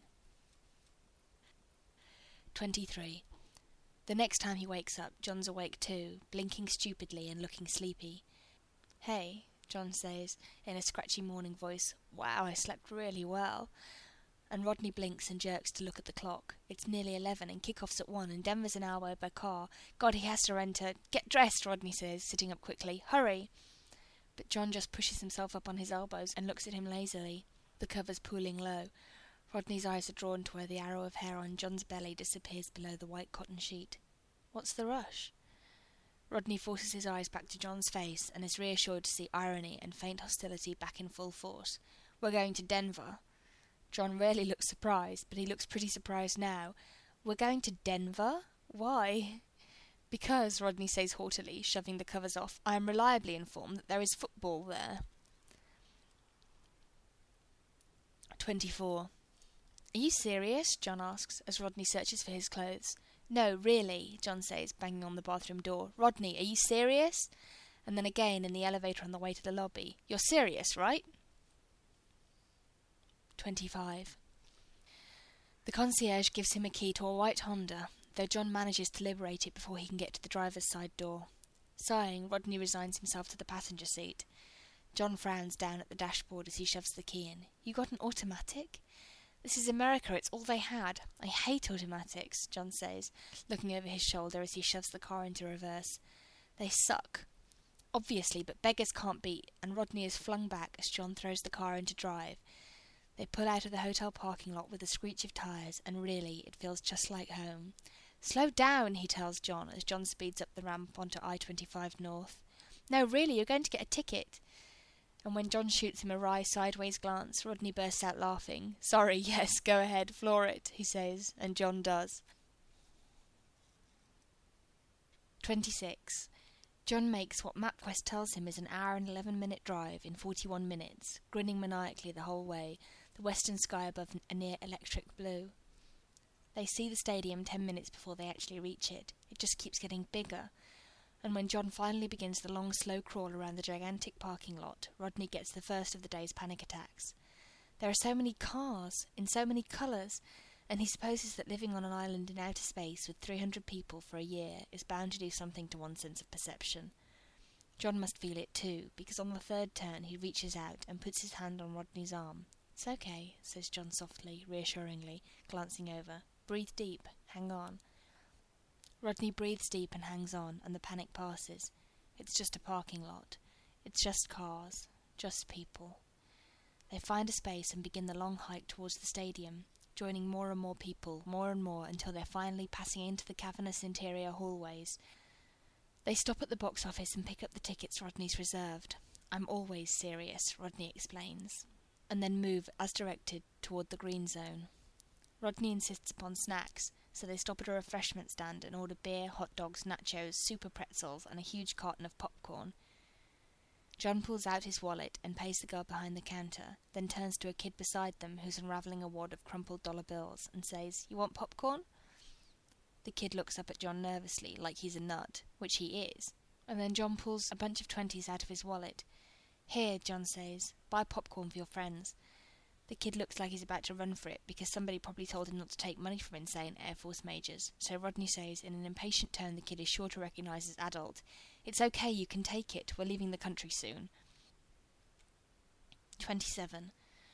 twenty-three. The next time he wakes up, John's awake too, blinking stupidly and looking sleepy. "Hey," John says, in a scratchy morning voice, "wow, I slept really well." And Rodney blinks and jerks to look at the clock. It's nearly eleven, and kickoff's at one, and Denver's an hour by car. God, he has to run to... "Get dressed," Rodney says, sitting up quickly. "Hurry!" But John just pushes himself up on his elbows and looks at him lazily, the covers pooling low. Rodney's eyes are drawn to where the arrow of hair on John's belly disappears below the white cotton sheet. What's the rush? Rodney forces his eyes back to John's face and is reassured to see irony and faint hostility back in full force. "We're going to Denver." John rarely looks surprised, but he looks pretty surprised now. "We're going to Denver? Why?" "Because," Rodney says haughtily, shoving the covers off, "I am reliably informed that there is football there." twenty-four. "Are you serious?" John asks, as Rodney searches for his clothes. "No, really," John says, banging on the bathroom door. "Rodney, are you serious?" And then again in the elevator on the way to the lobby. "You're serious, right?" twenty-five. The concierge gives him a key to a white Honda, though John manages to liberate it before he can get to the driver's side door. Sighing, Rodney resigns himself to the passenger seat. John frowns down at the dashboard as he shoves the key in. "You got an automatic?" "This is America, it's all they had. I hate automatics," John says, looking over his shoulder as he shoves the car into reverse. "They suck." Obviously, but beggars can't beat, and Rodney is flung back as John throws the car into drive. They pull out of the hotel parking lot with a screech of tyres, and really, it feels just like home. "Slow down," he tells John, as John speeds up the ramp onto I twenty-five North. "No, really, you're going to get a ticket." And when John shoots him a wry sideways glance, Rodney bursts out laughing. "Sorry, yes, go ahead, floor it," he says, and John does. twenty-six. John makes what MapQuest tells him is an hour and eleven minute drive in forty-one minutes, grinning maniacally the whole way, the western sky above a near electric blue. They see the stadium ten minutes before they actually reach it. It just keeps getting bigger. And when John finally begins the long, slow crawl around the gigantic parking lot, Rodney gets the first of the day's panic attacks. There are so many cars, in so many colours, and he supposes that living on an island in outer space with three hundred people for a year is bound to do something to one's sense of perception. John must feel it too, because on the third turn he reaches out and puts his hand on Rodney's arm. "It's okay," says John softly, reassuringly, glancing over. "Breathe deep. Hang on." Rodney breathes deep and hangs on, and the panic passes. It's just a parking lot. It's just cars. Just people. They find a space and begin the long hike towards the stadium, joining more and more people, more and more, until they're finally passing into the cavernous interior hallways. They stop at the box office and pick up the tickets Rodney's reserved. I'm always serious, Rodney explains, and then move, as directed, toward the green zone. Rodney insists upon snacks, so they stop at a refreshment stand and order beer, hot dogs, nachos, super pretzels, and a huge carton of popcorn. John pulls out his wallet and pays the girl behind the counter, then turns to a kid beside them who's unravelling a wad of crumpled dollar bills and says, "You want popcorn?" The kid looks up at John nervously, like he's a nut, which he is, and then John pulls a bunch of twenties out of his wallet. "Here," John says, "buy popcorn for your friends." The kid looks like he's about to run for it, because somebody probably told him not to take money from insane Air Force majors, so Rodney says, in an impatient tone the kid is sure to recognise as adult, "It's okay, you can take it, we're leaving the country soon." twenty-seven.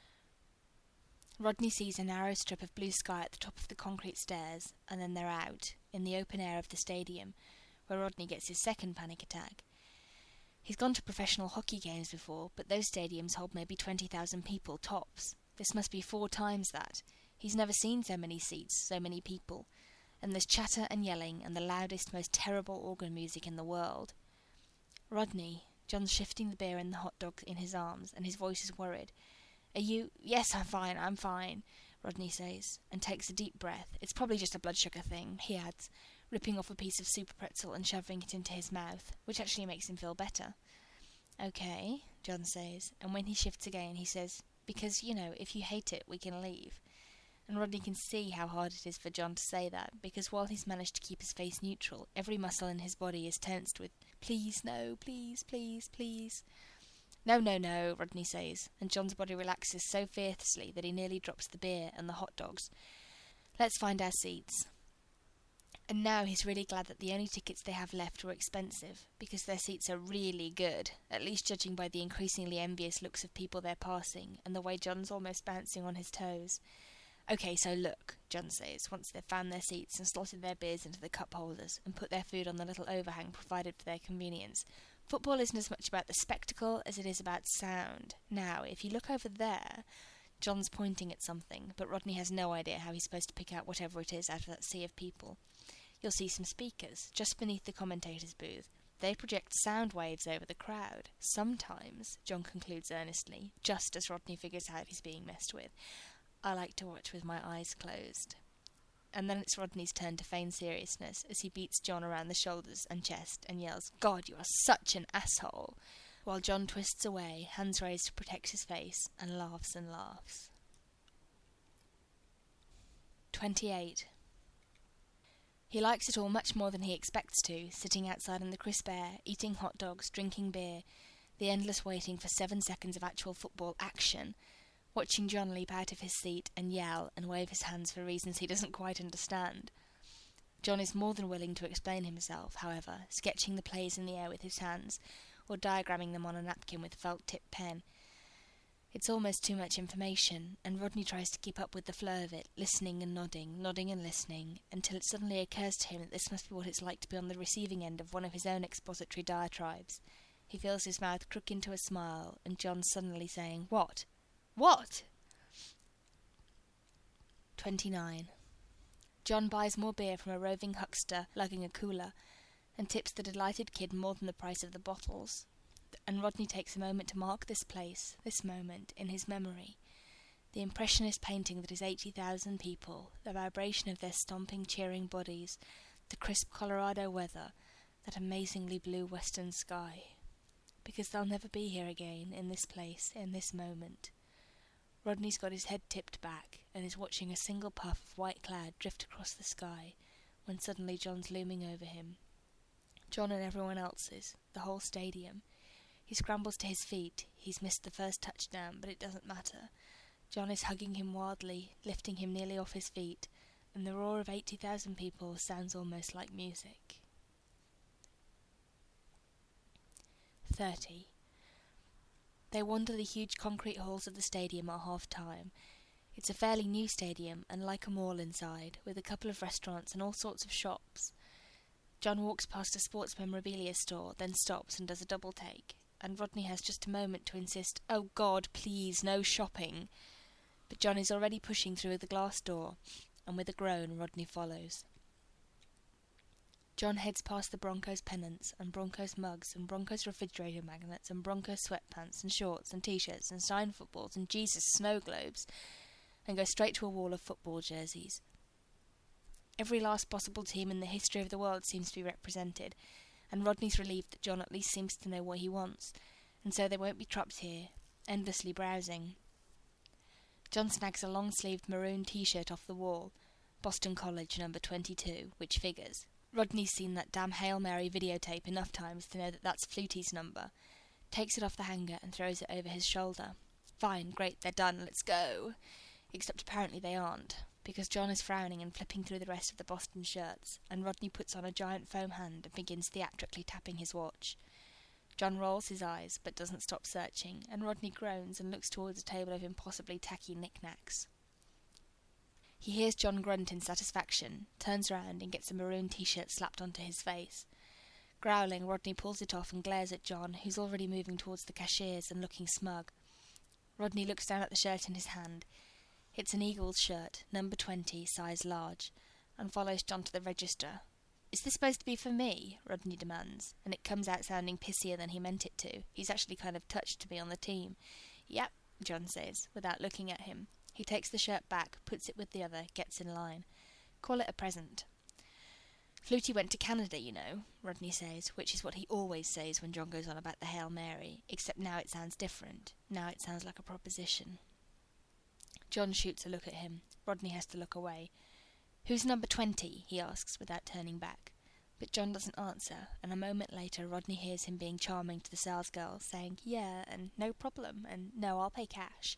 Rodney sees a narrow strip of blue sky at the top of the concrete stairs, and then they're out, in the open air of the stadium, where Rodney gets his second panic attack. He's gone to professional hockey games before, but those stadiums hold maybe twenty thousand people tops. This must be four times that. He's never seen so many seats, so many people. And there's chatter and yelling and the loudest, most terrible organ music in the world. "Rodney," John's shifting the beer and the hot dog in his arms, and his voice is worried. "Are you—" "Yes, I'm fine, I'm fine," Rodney says, and takes a deep breath. "It's probably just a blood sugar thing," he adds, ripping off a piece of super pretzel and shoving it into his mouth, which actually makes him feel better. "Okay," John says, and when he shifts again he says, "Because, you know, if you hate it, we can leave." And Rodney can see how hard it is for John to say that, because while he's managed to keep his face neutral, every muscle in his body is tensed with, "Please, no, please, please, please." "No, no, no," Rodney says, and John's body relaxes so fiercely that he nearly drops the beer and the hot dogs. "Let's find our seats." And now he's really glad that the only tickets they have left were expensive, because their seats are really good, at least judging by the increasingly envious looks of people they're passing, and the way John's almost bouncing on his toes. "Okay, so look," John says, once they've found their seats and slotted their beers into the cup holders and put their food on the little overhang provided for their convenience. "Football isn't as much about the spectacle as it is about sound. Now, if you look over there—" John's pointing at something, but Rodney has no idea how he's supposed to pick out whatever it is out of that sea of people. "You'll see some speakers, just beneath the commentator's booth. They project sound waves over the crowd. Sometimes," John concludes earnestly, just as Rodney figures out he's being messed with, "I like to watch with my eyes closed." And then it's Rodney's turn to feign seriousness as he beats John around the shoulders and chest and yells, "God, you are such an asshole!" while John twists away, hands raised to protect his face, and laughs and laughs. twenty-eight. He likes it all much more than he expects to, sitting outside in the crisp air, eating hot dogs, drinking beer, the endless waiting for seven seconds of actual football action, watching John leap out of his seat and yell and wave his hands for reasons he doesn't quite understand. John is more than willing to explain himself, however, sketching the plays in the air with his hands, or diagramming them on a napkin with a felt-tipped pen. It's almost too much information, and Rodney tries to keep up with the flow of it, listening and nodding, nodding and listening, until it suddenly occurs to him that this must be what it's like to be on the receiving end of one of his own expository diatribes. He feels his mouth crook into a smile, and John suddenly saying, "What? What?" twenty-nine. John buys more beer from a roving huckster lugging a cooler, and tips the delighted kid more than the price of the bottles. And Rodney takes a moment to mark this place, this moment, in his memory. The impressionist painting that is eighty thousand people, the vibration of their stomping, cheering bodies, the crisp Colorado weather, that amazingly blue western sky. Because they'll never be here again, in this place, in this moment. Rodney's got his head tipped back, and is watching a single puff of white cloud drift across the sky, when suddenly John's looming over him. John and everyone else's, the whole stadium. He scrambles to his feet. He's missed the first touchdown, but it doesn't matter. John is hugging him wildly, lifting him nearly off his feet, and the roar of eighty thousand people sounds almost like music. Thirty. They wander the huge concrete halls of the stadium at half-time. It's a fairly new stadium, and like a mall inside, with a couple of restaurants and all sorts of shops. John walks past a sports memorabilia store, then stops and does a double-take, and Rodney has just a moment to insist, "Oh God, please, no shopping!" But John is already pushing through the glass door, and with a groan Rodney follows. John heads past the Broncos pennants and Broncos mugs and Broncos refrigerator magnets and Broncos sweatpants and shorts and t-shirts and signed footballs and Jesus snow globes and goes straight to a wall of football jerseys. Every last possible team in the history of the world seems to be represented, and Rodney's relieved that John at least seems to know what he wants, and so they won't be trapped here, endlessly browsing. John snags a long-sleeved maroon t-shirt off the wall, Boston College number twenty-two, which figures. Rodney's seen that damn Hail Mary videotape enough times to know that that's Flutie's number. Takes it off the hanger and throws it over his shoulder. Fine, great, they're done, let's go. Except apparently they aren't, because John is frowning and flipping through the rest of the Boston shirts, and Rodney puts on a giant foam hand and begins theatrically tapping his watch. John rolls his eyes, but doesn't stop searching, and Rodney groans and looks towards a table of impossibly tacky knickknacks. He hears John grunt in satisfaction, turns round and gets a maroon t-shirt slapped onto his face. Growling, Rodney pulls it off and glares at John, who's already moving towards the cashiers and looking smug. Rodney looks down at the shirt in his hand. It's an Eagles shirt, number twenty, size large, and follows John to the register. "Is this supposed to be for me?" Rodney demands, and it comes out sounding pissier than he meant it to. He's actually kind of touched to be on the team. "Yep," John says, without looking at him. He takes the shirt back, puts it with the other, gets in line. "Call it a present." "Flutie went to Canada, you know," Rodney says, which is what he always says when John goes on about the Hail Mary, except now it sounds different. Now it sounds like a proposition. John shoots a look at him. Rodney has to look away. "Who's number twenty?" he asks, without turning back. But John doesn't answer, and a moment later Rodney hears him being charming to the salesgirl, saying, "Yeah," and "no problem," and "no, I'll pay cash."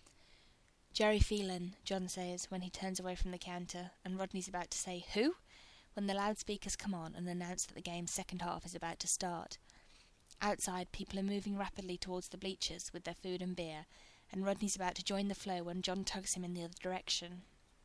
"Jerry Phelan," John says, when he turns away from the counter, and Rodney's about to say, "Who?" when the loudspeakers come on and announce that the game's second half is about to start. Outside, people are moving rapidly towards the bleachers with their food and beer, and Rodney's about to join the flow when John tugs him in the other direction.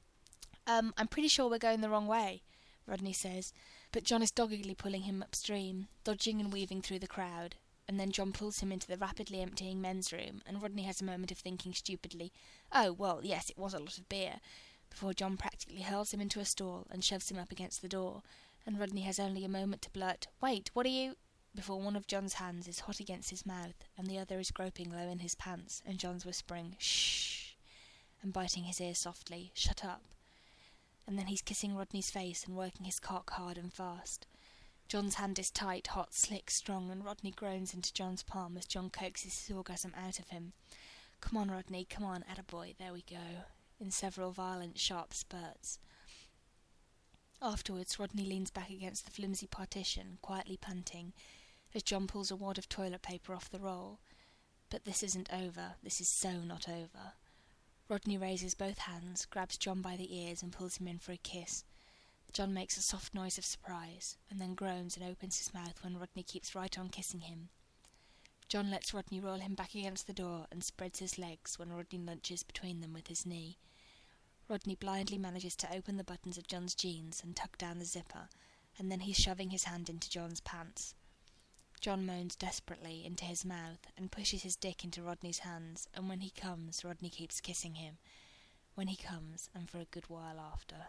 Um, I'm pretty sure we're going the wrong way," Rodney says, but John is doggedly pulling him upstream, dodging and weaving through the crowd, and then John pulls him into the rapidly emptying men's room, and Rodney has a moment of thinking stupidly, "Oh, well, yes, it was a lot of beer," before John practically hurls him into a stall and shoves him up against the door, and Rodney has only a moment to blurt, "Wait, what are you—" before one of John's hands is hot against his mouth, and the other is groping low in his pants, and John's whispering, "Shh," and biting his ear softly, "Shut up." And then he's kissing Rodney's face and working his cock hard and fast. John's hand is tight, hot, slick, strong, and Rodney groans into John's palm as John coaxes his orgasm out of him. "Come on, Rodney, come on, attaboy, there we go," in several violent, sharp spurts. Afterwards, Rodney leans back against the flimsy partition, quietly panting, as John pulls a wad of toilet paper off the roll. But this isn't over. This is so not over. Rodney raises both hands, grabs John by the ears, and pulls him in for a kiss. John makes a soft noise of surprise, and then groans and opens his mouth when Rodney keeps right on kissing him. John lets Rodney roll him back against the door and spreads his legs when Rodney lunges between them with his knee. Rodney blindly manages to open the buttons of John's jeans and tuck down the zipper, and then he's shoving his hand into John's pants. John moans desperately into his mouth and pushes his dick into Rodney's hands, and when he comes, Rodney keeps kissing him. When he comes, and for a good while after.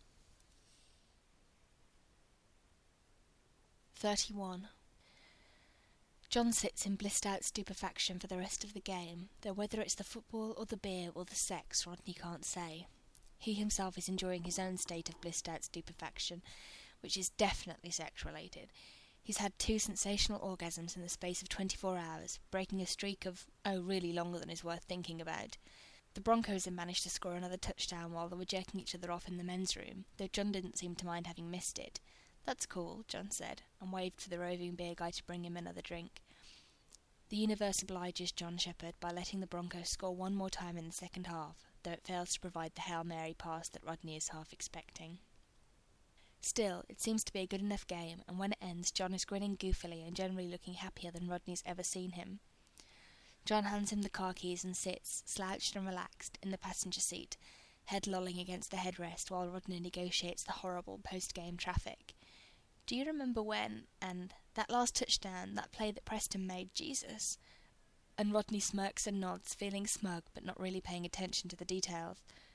thirty-one. John sits in blissed-out stupefaction for the rest of the game, though whether it's the football or the beer or the sex, Rodney can't say. He himself is enjoying his own state of blissed-out stupefaction, which is definitely sex-related. He's had two sensational orgasms in the space of twenty-four hours, breaking a streak of, oh, really longer than is worth thinking about. The Broncos had managed to score another touchdown while they were jerking each other off in the men's room, though John didn't seem to mind having missed it. "That's cool," John said, and waved for the roving beer guy to bring him another drink. The universe obliges John Shepherd by letting the Broncos score one more time in the second half, though it fails to provide the Hail Mary pass that Rodney is half expecting. Still, it seems to be a good enough game, and when it ends, John is grinning goofily and generally looking happier than Rodney's ever seen him. John hands him the car keys and sits, slouched and relaxed, in the passenger seat, head lolling against the headrest while Rodney negotiates the horrible post-game traffic. "Do you remember when, and that last touchdown, that play that Preston made, Jesus?" And Rodney smirks and nods, feeling smug but not really paying attention to the details.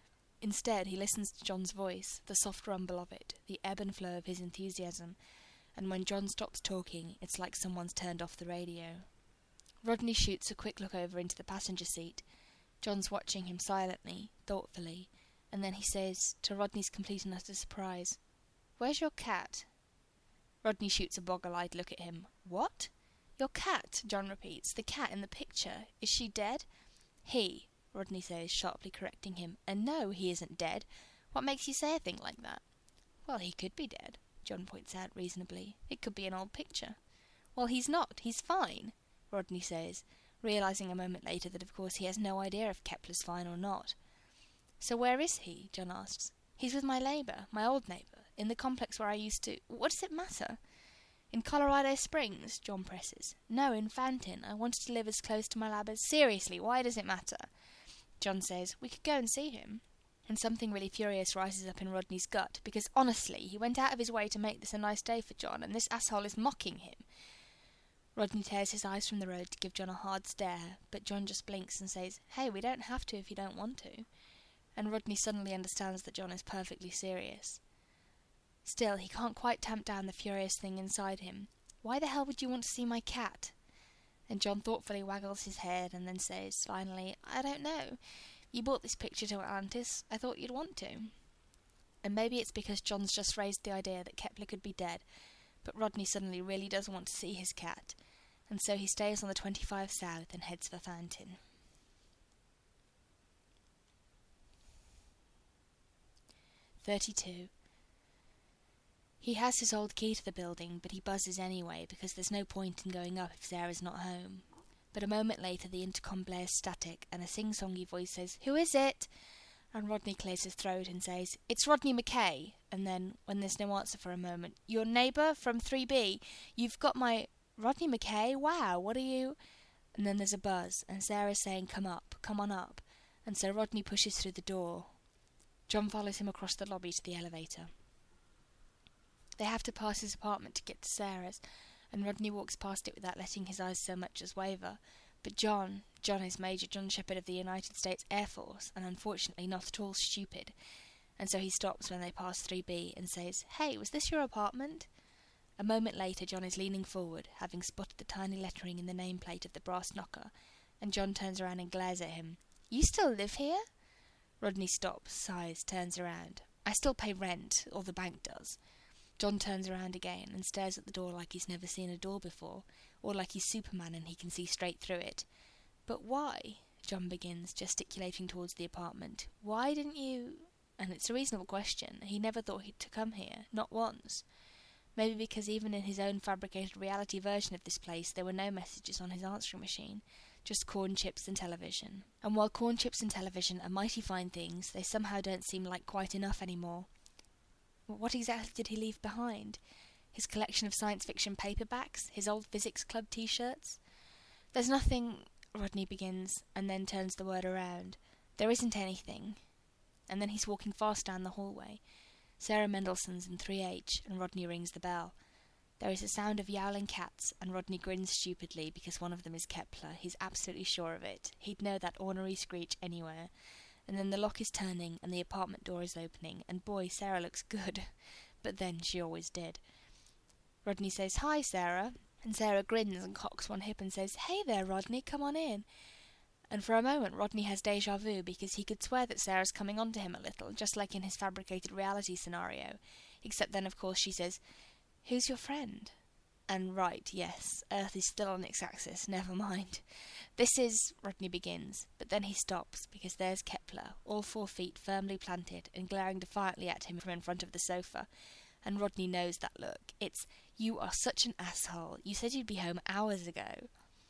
Instead, he listens to John's voice, the soft rumble of it, the ebb and flow of his enthusiasm, and when John stops talking, it's like someone's turned off the radio. Rodney shoots a quick look over into the passenger seat. John's watching him silently, thoughtfully, and then he says, to Rodney's complete and utter surprise, "Where's your cat?" Rodney shoots a boggle-eyed look at him. "What?" "Your cat," John repeats. "The cat in the picture. Is she dead?" "He," Rodney says, sharply correcting him. "And no, he isn't dead. What makes you say a thing like that?" "Well, he could be dead," John points out reasonably. "It could be an old picture." "Well, he's not. He's fine," Rodney says, realising a moment later that of course he has no idea if Kepler's fine or not. "So where is he?" John asks. "He's with my neighbour, my old neighbour, in the complex where I used to... What does it matter?" "In Colorado Springs," John presses. "No, in Fountain. I wanted to live as close to my lab as... Seriously, why does it matter?" John says, "We could go and see him." And something really furious rises up in Rodney's gut, because honestly, he went out of his way to make this a nice day for John, and this asshole is mocking him. Rodney tears his eyes from the road to give John a hard stare, but John just blinks and says, "Hey, we don't have to if you don't want to." And Rodney suddenly understands that John is perfectly serious. Still, he can't quite tamp down the furious thing inside him. "Why the hell would you want to see my cat?" And John thoughtfully waggles his head and then says, finally, "I don't know. You bought this picture to Atlantis. I thought you'd want to." And maybe it's because John's just raised the idea that Kepler could be dead, but Rodney suddenly really does want to see his cat, and so he stays on the twenty-five South and heads for Fountain. thirty-two. He has his old key to the building, but he buzzes anyway, because there's no point in going up if Sarah's not home. But a moment later the intercom blares static, and a sing-songy voice says, "Who is it?" And Rodney clears his throat and says, "It's Rodney McKay." And then, when there's no answer for a moment, "Your neighbour from three B. You've got my... Rodney McKay? Wow, what are you..." And then there's a buzz, and Sarah's saying, "Come up, come on up." And so Rodney pushes through the door. John follows him across the lobby to the elevator. They have to pass his apartment to get to Sarah's, and Rodney walks past it without letting his eyes so much as waver. But John, John is Major John Shepard of the United States Air Force, and unfortunately not at all stupid. And so he stops when they pass three B and says, "Hey, was this your apartment?" A moment later John is leaning forward, having spotted the tiny lettering in the nameplate of the brass knocker, and John turns around and glares at him. "You still live here?" Rodney stops, sighs, turns around. "I still pay rent, or the bank does." John turns around again and stares at the door like he's never seen a door before, or like he's Superman and he can see straight through it. "But why?" John begins, gesticulating towards the apartment. "Why didn't you—" And it's a reasonable question. He never thought he'd to come here, not once. Maybe because even in his own fabricated reality version of this place there were no messages on his answering machine, just corn chips and television. And while corn chips and television are mighty fine things, they somehow don't seem like quite enough anymore. What exactly did he leave behind? His collection of science fiction paperbacks? His old physics club t-shirts? "There's nothing," Rodney begins, and then turns the word around. "There isn't anything." And then he's walking fast down the hallway. Sarah Mendelssohn's in three H, and Rodney rings the bell. There is a sound of yowling cats, and Rodney grins stupidly because one of them is Kepler. He's absolutely sure of it. He'd know that ornery screech anywhere. And then the lock is turning, and the apartment door is opening, and boy, Sarah looks good. But then, she always did. Rodney says, "Hi, Sarah." And Sarah grins and cocks one hip and says, "Hey there, Rodney, come on in." And for a moment Rodney has déjà vu, because he could swear that Sarah's coming on to him a little, just like in his fabricated reality scenario. Except then, of course, she says, "Who's your friend?" And right, yes, Earth is still on its axis, never mind. "This is..." Rodney begins, but then he stops, because there's Kepler, all four feet firmly planted, and glaring defiantly at him from in front of the sofa. And Rodney knows that look. It's, "You are such an asshole. You said you'd be home hours ago."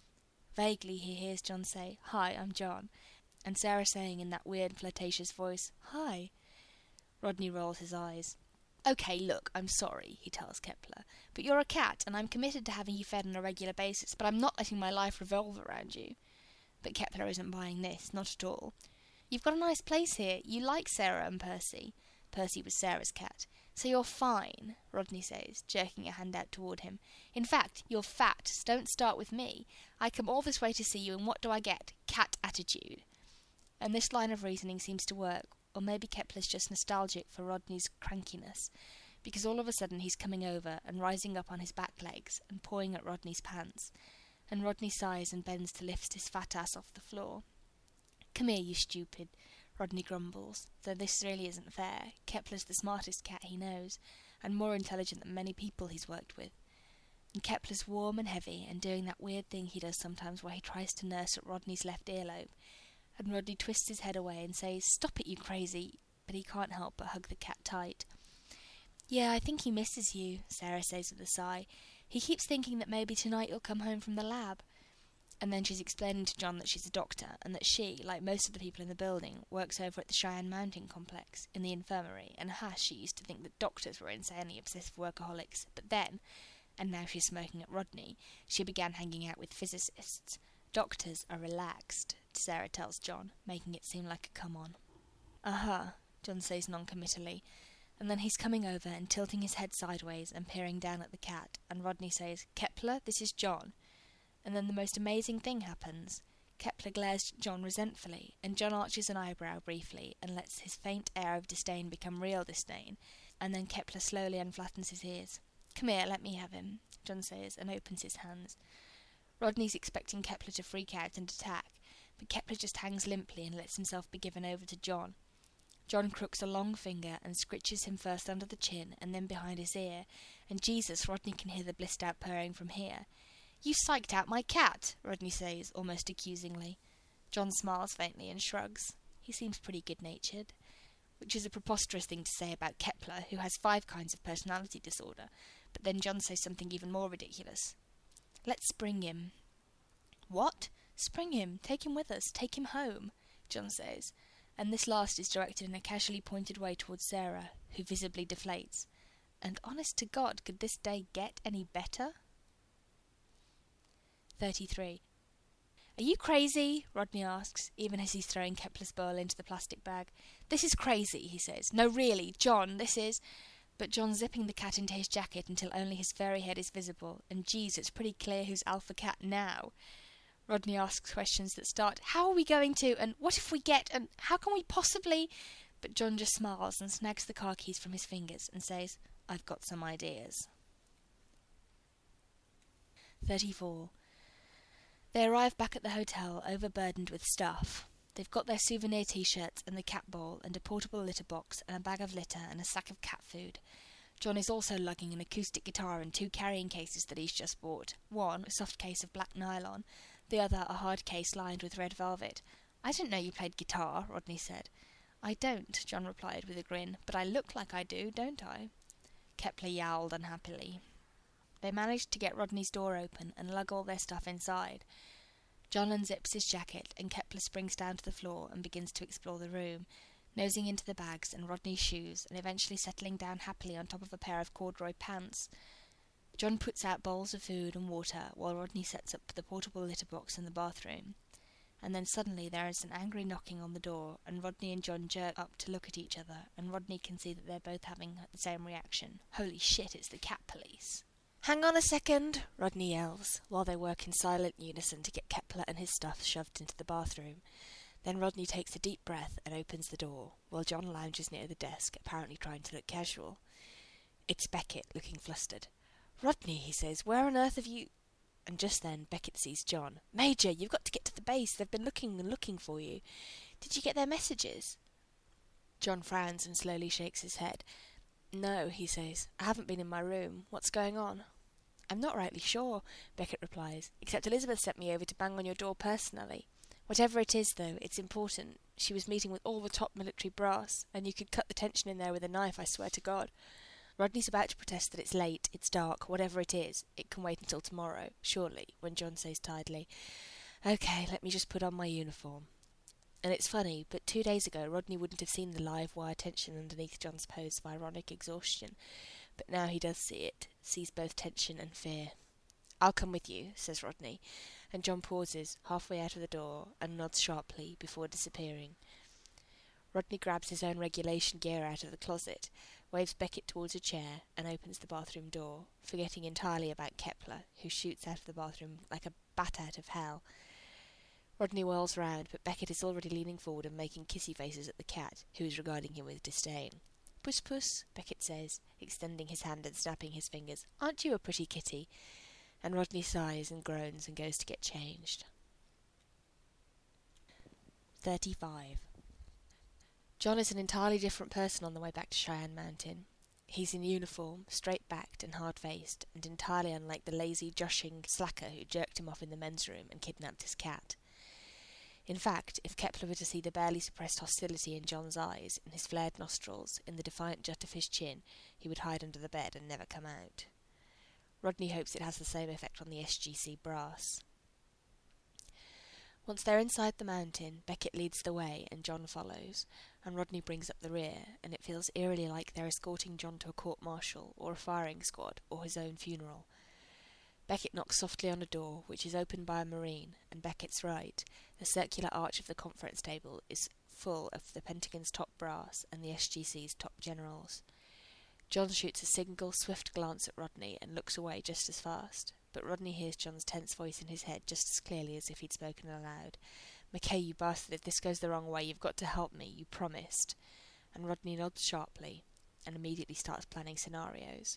Vaguely he hears John say, "Hi, I'm John," and Sarah saying in that weird flirtatious voice, "Hi." Rodney rolls his eyes. "Okay, look, I'm sorry," he tells Kepler, "but you're a cat, and I'm committed to having you fed on a regular basis, but I'm not letting my life revolve around you." But Kepler isn't buying this, not at all. "You've got a nice place here. You like Sarah and Percy." Percy was Sarah's cat. "So you're fine," Rodney says, jerking a hand out toward him. "In fact, you're fat, so don't start with me. I come all this way to see you, and what do I get? Cat attitude." And this line of reasoning seems to work. or maybe Kepler's just nostalgic for Rodney's crankiness, because all of a sudden he's coming over and rising up on his back legs and pawing at Rodney's pants, and Rodney sighs and bends to lift his fat ass off the floor. "Come here, you stupid," Rodney grumbles, though this really isn't fair. Kepler's the smartest cat he knows, and more intelligent than many people he's worked with. And Kepler's warm and heavy, and doing that weird thing he does sometimes where he tries to nurse at Rodney's left earlobe, and Rodney twists his head away and says, "Stop it, you crazy," but he can't help but hug the cat tight. "Yeah, I think he misses you," Sarah says with a sigh. "He keeps thinking that maybe tonight you'll come home from the lab." And then she's explaining to John that she's a doctor, and that she, like most of the people in the building, works over at the Cheyenne Mountain Complex, in the infirmary, and Hash she used to think that doctors were insanely obsessive workaholics, but then, and now she's smoking at Rodney, she began hanging out with physicists. Doctors are relaxed, Sarah tells John, making it seem like a come-on. "Uh-huh," John says non-committally, and then he's coming over and tilting his head sideways and peering down at the cat, and Rodney says, "Kepler, this is John." And then the most amazing thing happens. Kepler glares at John resentfully, and John arches an eyebrow briefly and lets his faint air of disdain become real disdain, and then Kepler slowly unflattens his ears. "Come here, let me have him," John says, and opens his hands. Rodney's expecting Kepler to freak out and attack, but Kepler just hangs limply and lets himself be given over to John. John crooks a long finger and scritches him first under the chin and then behind his ear, and Jesus, Rodney can hear the blissed-out purring from here. "You psyched out my cat," Rodney says, almost accusingly. John smiles faintly and shrugs. He seems pretty good-natured, which is a preposterous thing to say about Kepler, who has five kinds of personality disorder, but then John says something even more ridiculous. "Let's spring him." "What? Spring him? Take him with us? Take him home?" John says, and this last is directed in a casually pointed way towards Sarah, who visibly deflates. And honest to God, could this day get any better? thirty-three. "Are you crazy?" Rodney asks, even as he's throwing Kepler's bowl into the plastic bag. "This is crazy," he says. "No, really, John, this is—" But John's zipping the cat into his jacket until only his furry head is visible, and geez, it's pretty clear who's alpha cat now. Rodney asks questions that start, "How are we going to?" and "What if we get?" and "How can we possibly?" But John just smiles and snags the car keys from his fingers and says, "I've got some ideas." thirty-four. They arrive back at the hotel, overburdened with stuff. They've got their souvenir T-shirts and the cat ball and a portable litter box and a bag of litter and a sack of cat food. John is also lugging an acoustic guitar and two carrying cases that he's just bought. One, a soft case of black nylon, the other a hard case lined with red velvet. "I didn't know you played guitar," Rodney said. "I don't," John replied with a grin, "but I look like I do, don't I?" Kepler yowled unhappily. They managed to get Rodney's door open and lug all their stuff inside. John unzips his jacket, and Kepler springs down to the floor and begins to explore the room, nosing into the bags and Rodney's shoes, and eventually settling down happily on top of a pair of corduroy pants. John puts out bowls of food and water, while Rodney sets up the portable litter box in the bathroom. And then suddenly there is an angry knocking on the door, and Rodney and John jerk up to look at each other, and Rodney can see that they're both having the same reaction. Holy shit, it's the cat police. "Hang on a second," Rodney yells, while they work in silent unison to get Kepler and his stuff shoved into the bathroom. Then Rodney takes a deep breath and opens the door, while John lounges near the desk, apparently trying to look casual. It's Beckett, looking flustered. "Rodney," he says, "where on earth have you—" And just then Beckett sees John. "Major, you've got to get to the base. They've been looking and looking for you. Did you get their messages?" John frowns and slowly shakes his head. "No," he says, "I haven't been in my room. What's going on?" "I'm not rightly sure," Beckett replies, "except Elizabeth sent me over to bang on your door personally. Whatever it is, though, it's important. She was meeting with all the top military brass, and you could cut the tension in there with a knife, I swear to God." Rodney's about to protest that it's late, it's dark, whatever it is, it can wait until tomorrow, surely, when John says tidily, "Okay, let me just put on my uniform." And it's funny, but two days ago Rodney wouldn't have seen the live wire tension underneath John's pose of ironic exhaustion, but now he does see it, sees both tension and fear. "I'll come with you," says Rodney, and John pauses, halfway out of the door, and nods sharply before disappearing. Rodney grabs his own regulation gear out of the closet, waves Beckett towards a chair, and opens the bathroom door, forgetting entirely about Kepler, who shoots out of the bathroom like a bat out of hell. Rodney whirls round, but Beckett is already leaning forward and making kissy faces at the cat, who is regarding him with disdain. "Puss, puss," Beckett says, extending his hand and snapping his fingers. "Aren't you a pretty kitty?" And Rodney sighs and groans and goes to get changed. thirty-five. John is an entirely different person on the way back to Cheyenne Mountain. He's in uniform, straight-backed and hard-faced, and entirely unlike the lazy, joshing slacker who jerked him off in the men's room and kidnapped his cat. In fact, if Kepler were to see the barely suppressed hostility in John's eyes, in his flared nostrils, in the defiant jut of his chin, he would hide under the bed and never come out. Rodney hopes it has the same effect on the S G C brass. Once they're inside the mountain, Beckett leads the way and John follows, and Rodney brings up the rear, and it feels eerily like they're escorting John to a court-martial, or a firing squad, or his own funeral. Beckett knocks softly on a door, which is opened by a Marine, and Beckett's right. The circular arch of the conference table is full of the Pentagon's top brass and the S G C's top generals. John shoots a single, swift glance at Rodney and looks away just as fast, but Rodney hears John's tense voice in his head just as clearly as if he'd spoken aloud. "McKay, you bastard, if this goes the wrong way, you've got to help me, you promised." And Rodney nods sharply, and immediately starts planning scenarios.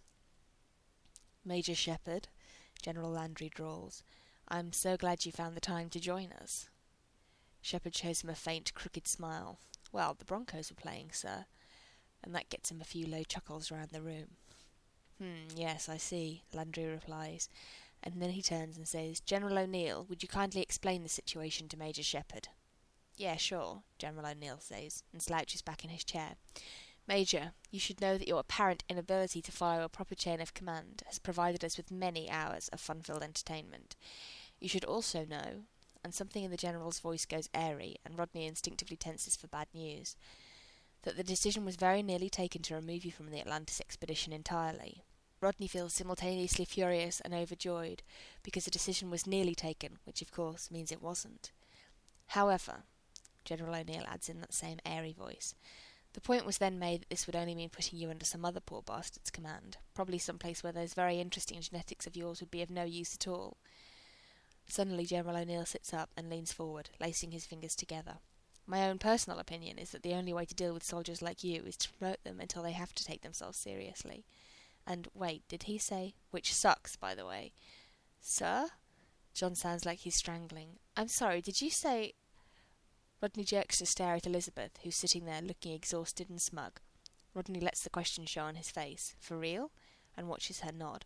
"Major Shepherd," General Landry drawls, "I'm so glad you found the time to join us." Shepherd shows him a faint, crooked smile. "Well, the Broncos were playing, sir," and that gets him a few low chuckles round the room. "Hmm, yes, I see," Landry replies, and then he turns and says, "General O'Neill, would you kindly explain the situation to Major Shepherd?" "Yeah, sure," General O'Neill says, and slouches back in his chair. "Major, you should know that your apparent inability to follow a proper chain of command has provided us with many hours of fun-filled entertainment. You should also know," and something in the General's voice goes airy, and Rodney instinctively tenses for bad news, "that the decision was very nearly taken to remove you from the Atlantis expedition entirely." Rodney feels simultaneously furious and overjoyed, because the decision was nearly taken, which of course means it wasn't. "However," General O'Neill adds in that same airy voice, "the point was then made that this would only mean putting you under some other poor bastard's command, probably some place where those very interesting genetics of yours would be of no use at all." Suddenly General O'Neill sits up and leans forward, lacing his fingers together. "My own personal opinion is that the only way to deal with soldiers like you is to promote them until they have to take themselves seriously. And, wait, did he say, which sucks, by the way?" "Sir?" John sounds like he's strangling. "I'm sorry, did you say—" Rodney jerks to stare at Elizabeth, who's sitting there looking exhausted and smug. Rodney lets the question show on his face. "For real?" and watches her nod.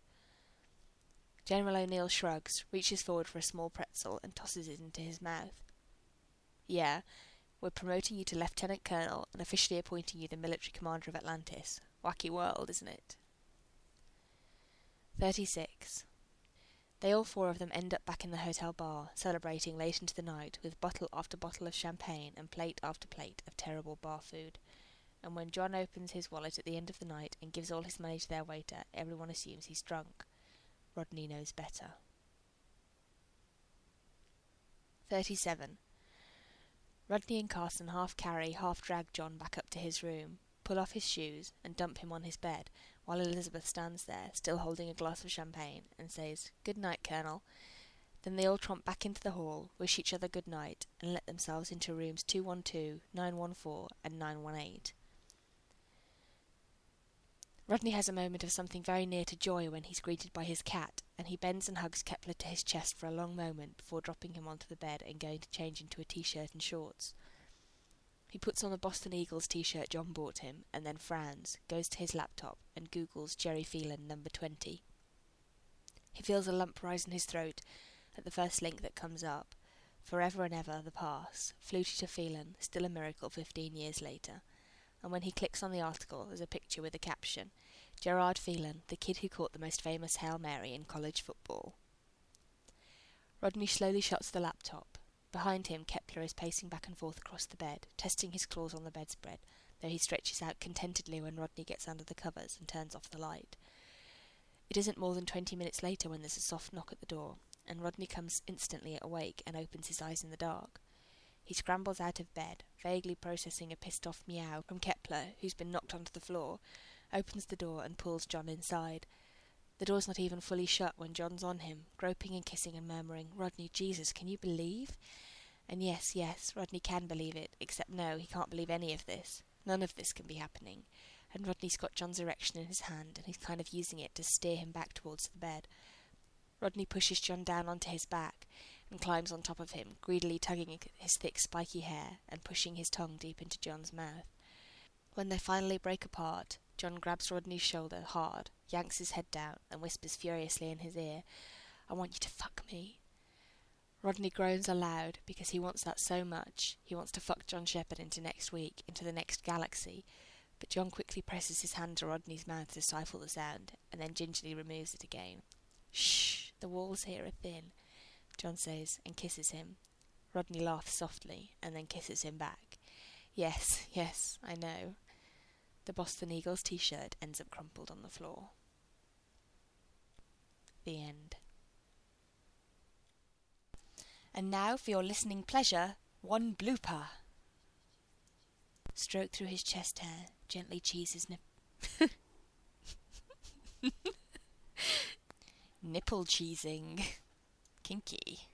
General O'Neill shrugs, reaches forward for a small pretzel, and tosses it into his mouth. "Yeah, we're promoting you to Lieutenant Colonel and officially appointing you the military commander of Atlantis. Wacky world, isn't it?" thirty-six. They all four of them end up back in the hotel bar, celebrating late into the night with bottle after bottle of champagne and plate after plate of terrible bar food. And when John opens his wallet at the end of the night and gives all his money to their waiter, everyone assumes he's drunk. Rodney knows better. thirty-seven. Rodney and Carson half carry, half drag John back up to his room, pull off his shoes, and dump him on his bed, while Elizabeth stands there, still holding a glass of champagne, and says, "Good night, Colonel." Then they all tromp back into the hall, wish each other good night, and let themselves into rooms two one two, nine one four, and nine one eight. Rodney has a moment of something very near to joy when he's greeted by his cat, and he bends and hugs Kepler to his chest for a long moment before dropping him onto the bed and going to change into a t-shirt and shorts. He puts on the Boston Eagles t-shirt John bought him, and then frowns, goes to his laptop, and Googles Jerry Phelan number twenty. He feels a lump rise in his throat at the first link that comes up. Forever and ever, the pass, Flutie to Phelan, still a miracle fifteen years later. And when he clicks on the article, there's a picture with a caption, "Gerard Phelan, the kid who caught the most famous Hail Mary in college football." Rodney slowly shuts the laptop. Behind him, Kepler is pacing back and forth across the bed, testing his claws on the bedspread, though he stretches out contentedly when Rodney gets under the covers and turns off the light. It isn't more than twenty minutes later when there's a soft knock at the door, and Rodney comes instantly awake and opens his eyes in the dark. He scrambles out of bed, vaguely processing a pissed-off meow from Kepler, who's been knocked onto the floor, opens the door and pulls John inside. The door's not even fully shut when John's on him, groping and kissing and murmuring, "Rodney, Jesus, can you believe?" And yes, yes, Rodney can believe it, except no, he can't believe any of this. None of this can be happening. And Rodney's got John's erection in his hand, and he's kind of using it to steer him back towards the bed. Rodney pushes John down onto his back and climbs on top of him, greedily tugging his thick spiky hair and pushing his tongue deep into John's mouth. When they finally break apart, John grabs Rodney's shoulder hard, yanks his head down, and whispers furiously in his ear, "I want you to fuck me." Rodney groans aloud because he wants that so much. He wants to fuck John Shepherd into next week, into the next galaxy, but John quickly presses his hand to Rodney's mouth to stifle the sound, and then gingerly removes it again. "Shh, the walls here are thin," John says, and kisses him. Rodney laughs softly, and then kisses him back. Yes, yes, I know. The Boston Eagles t-shirt ends up crumpled on the floor. The end. And now, for your listening pleasure, one blooper. Stroke through his chest hair, gently cheese his nip... Nipple cheesing. Kinky.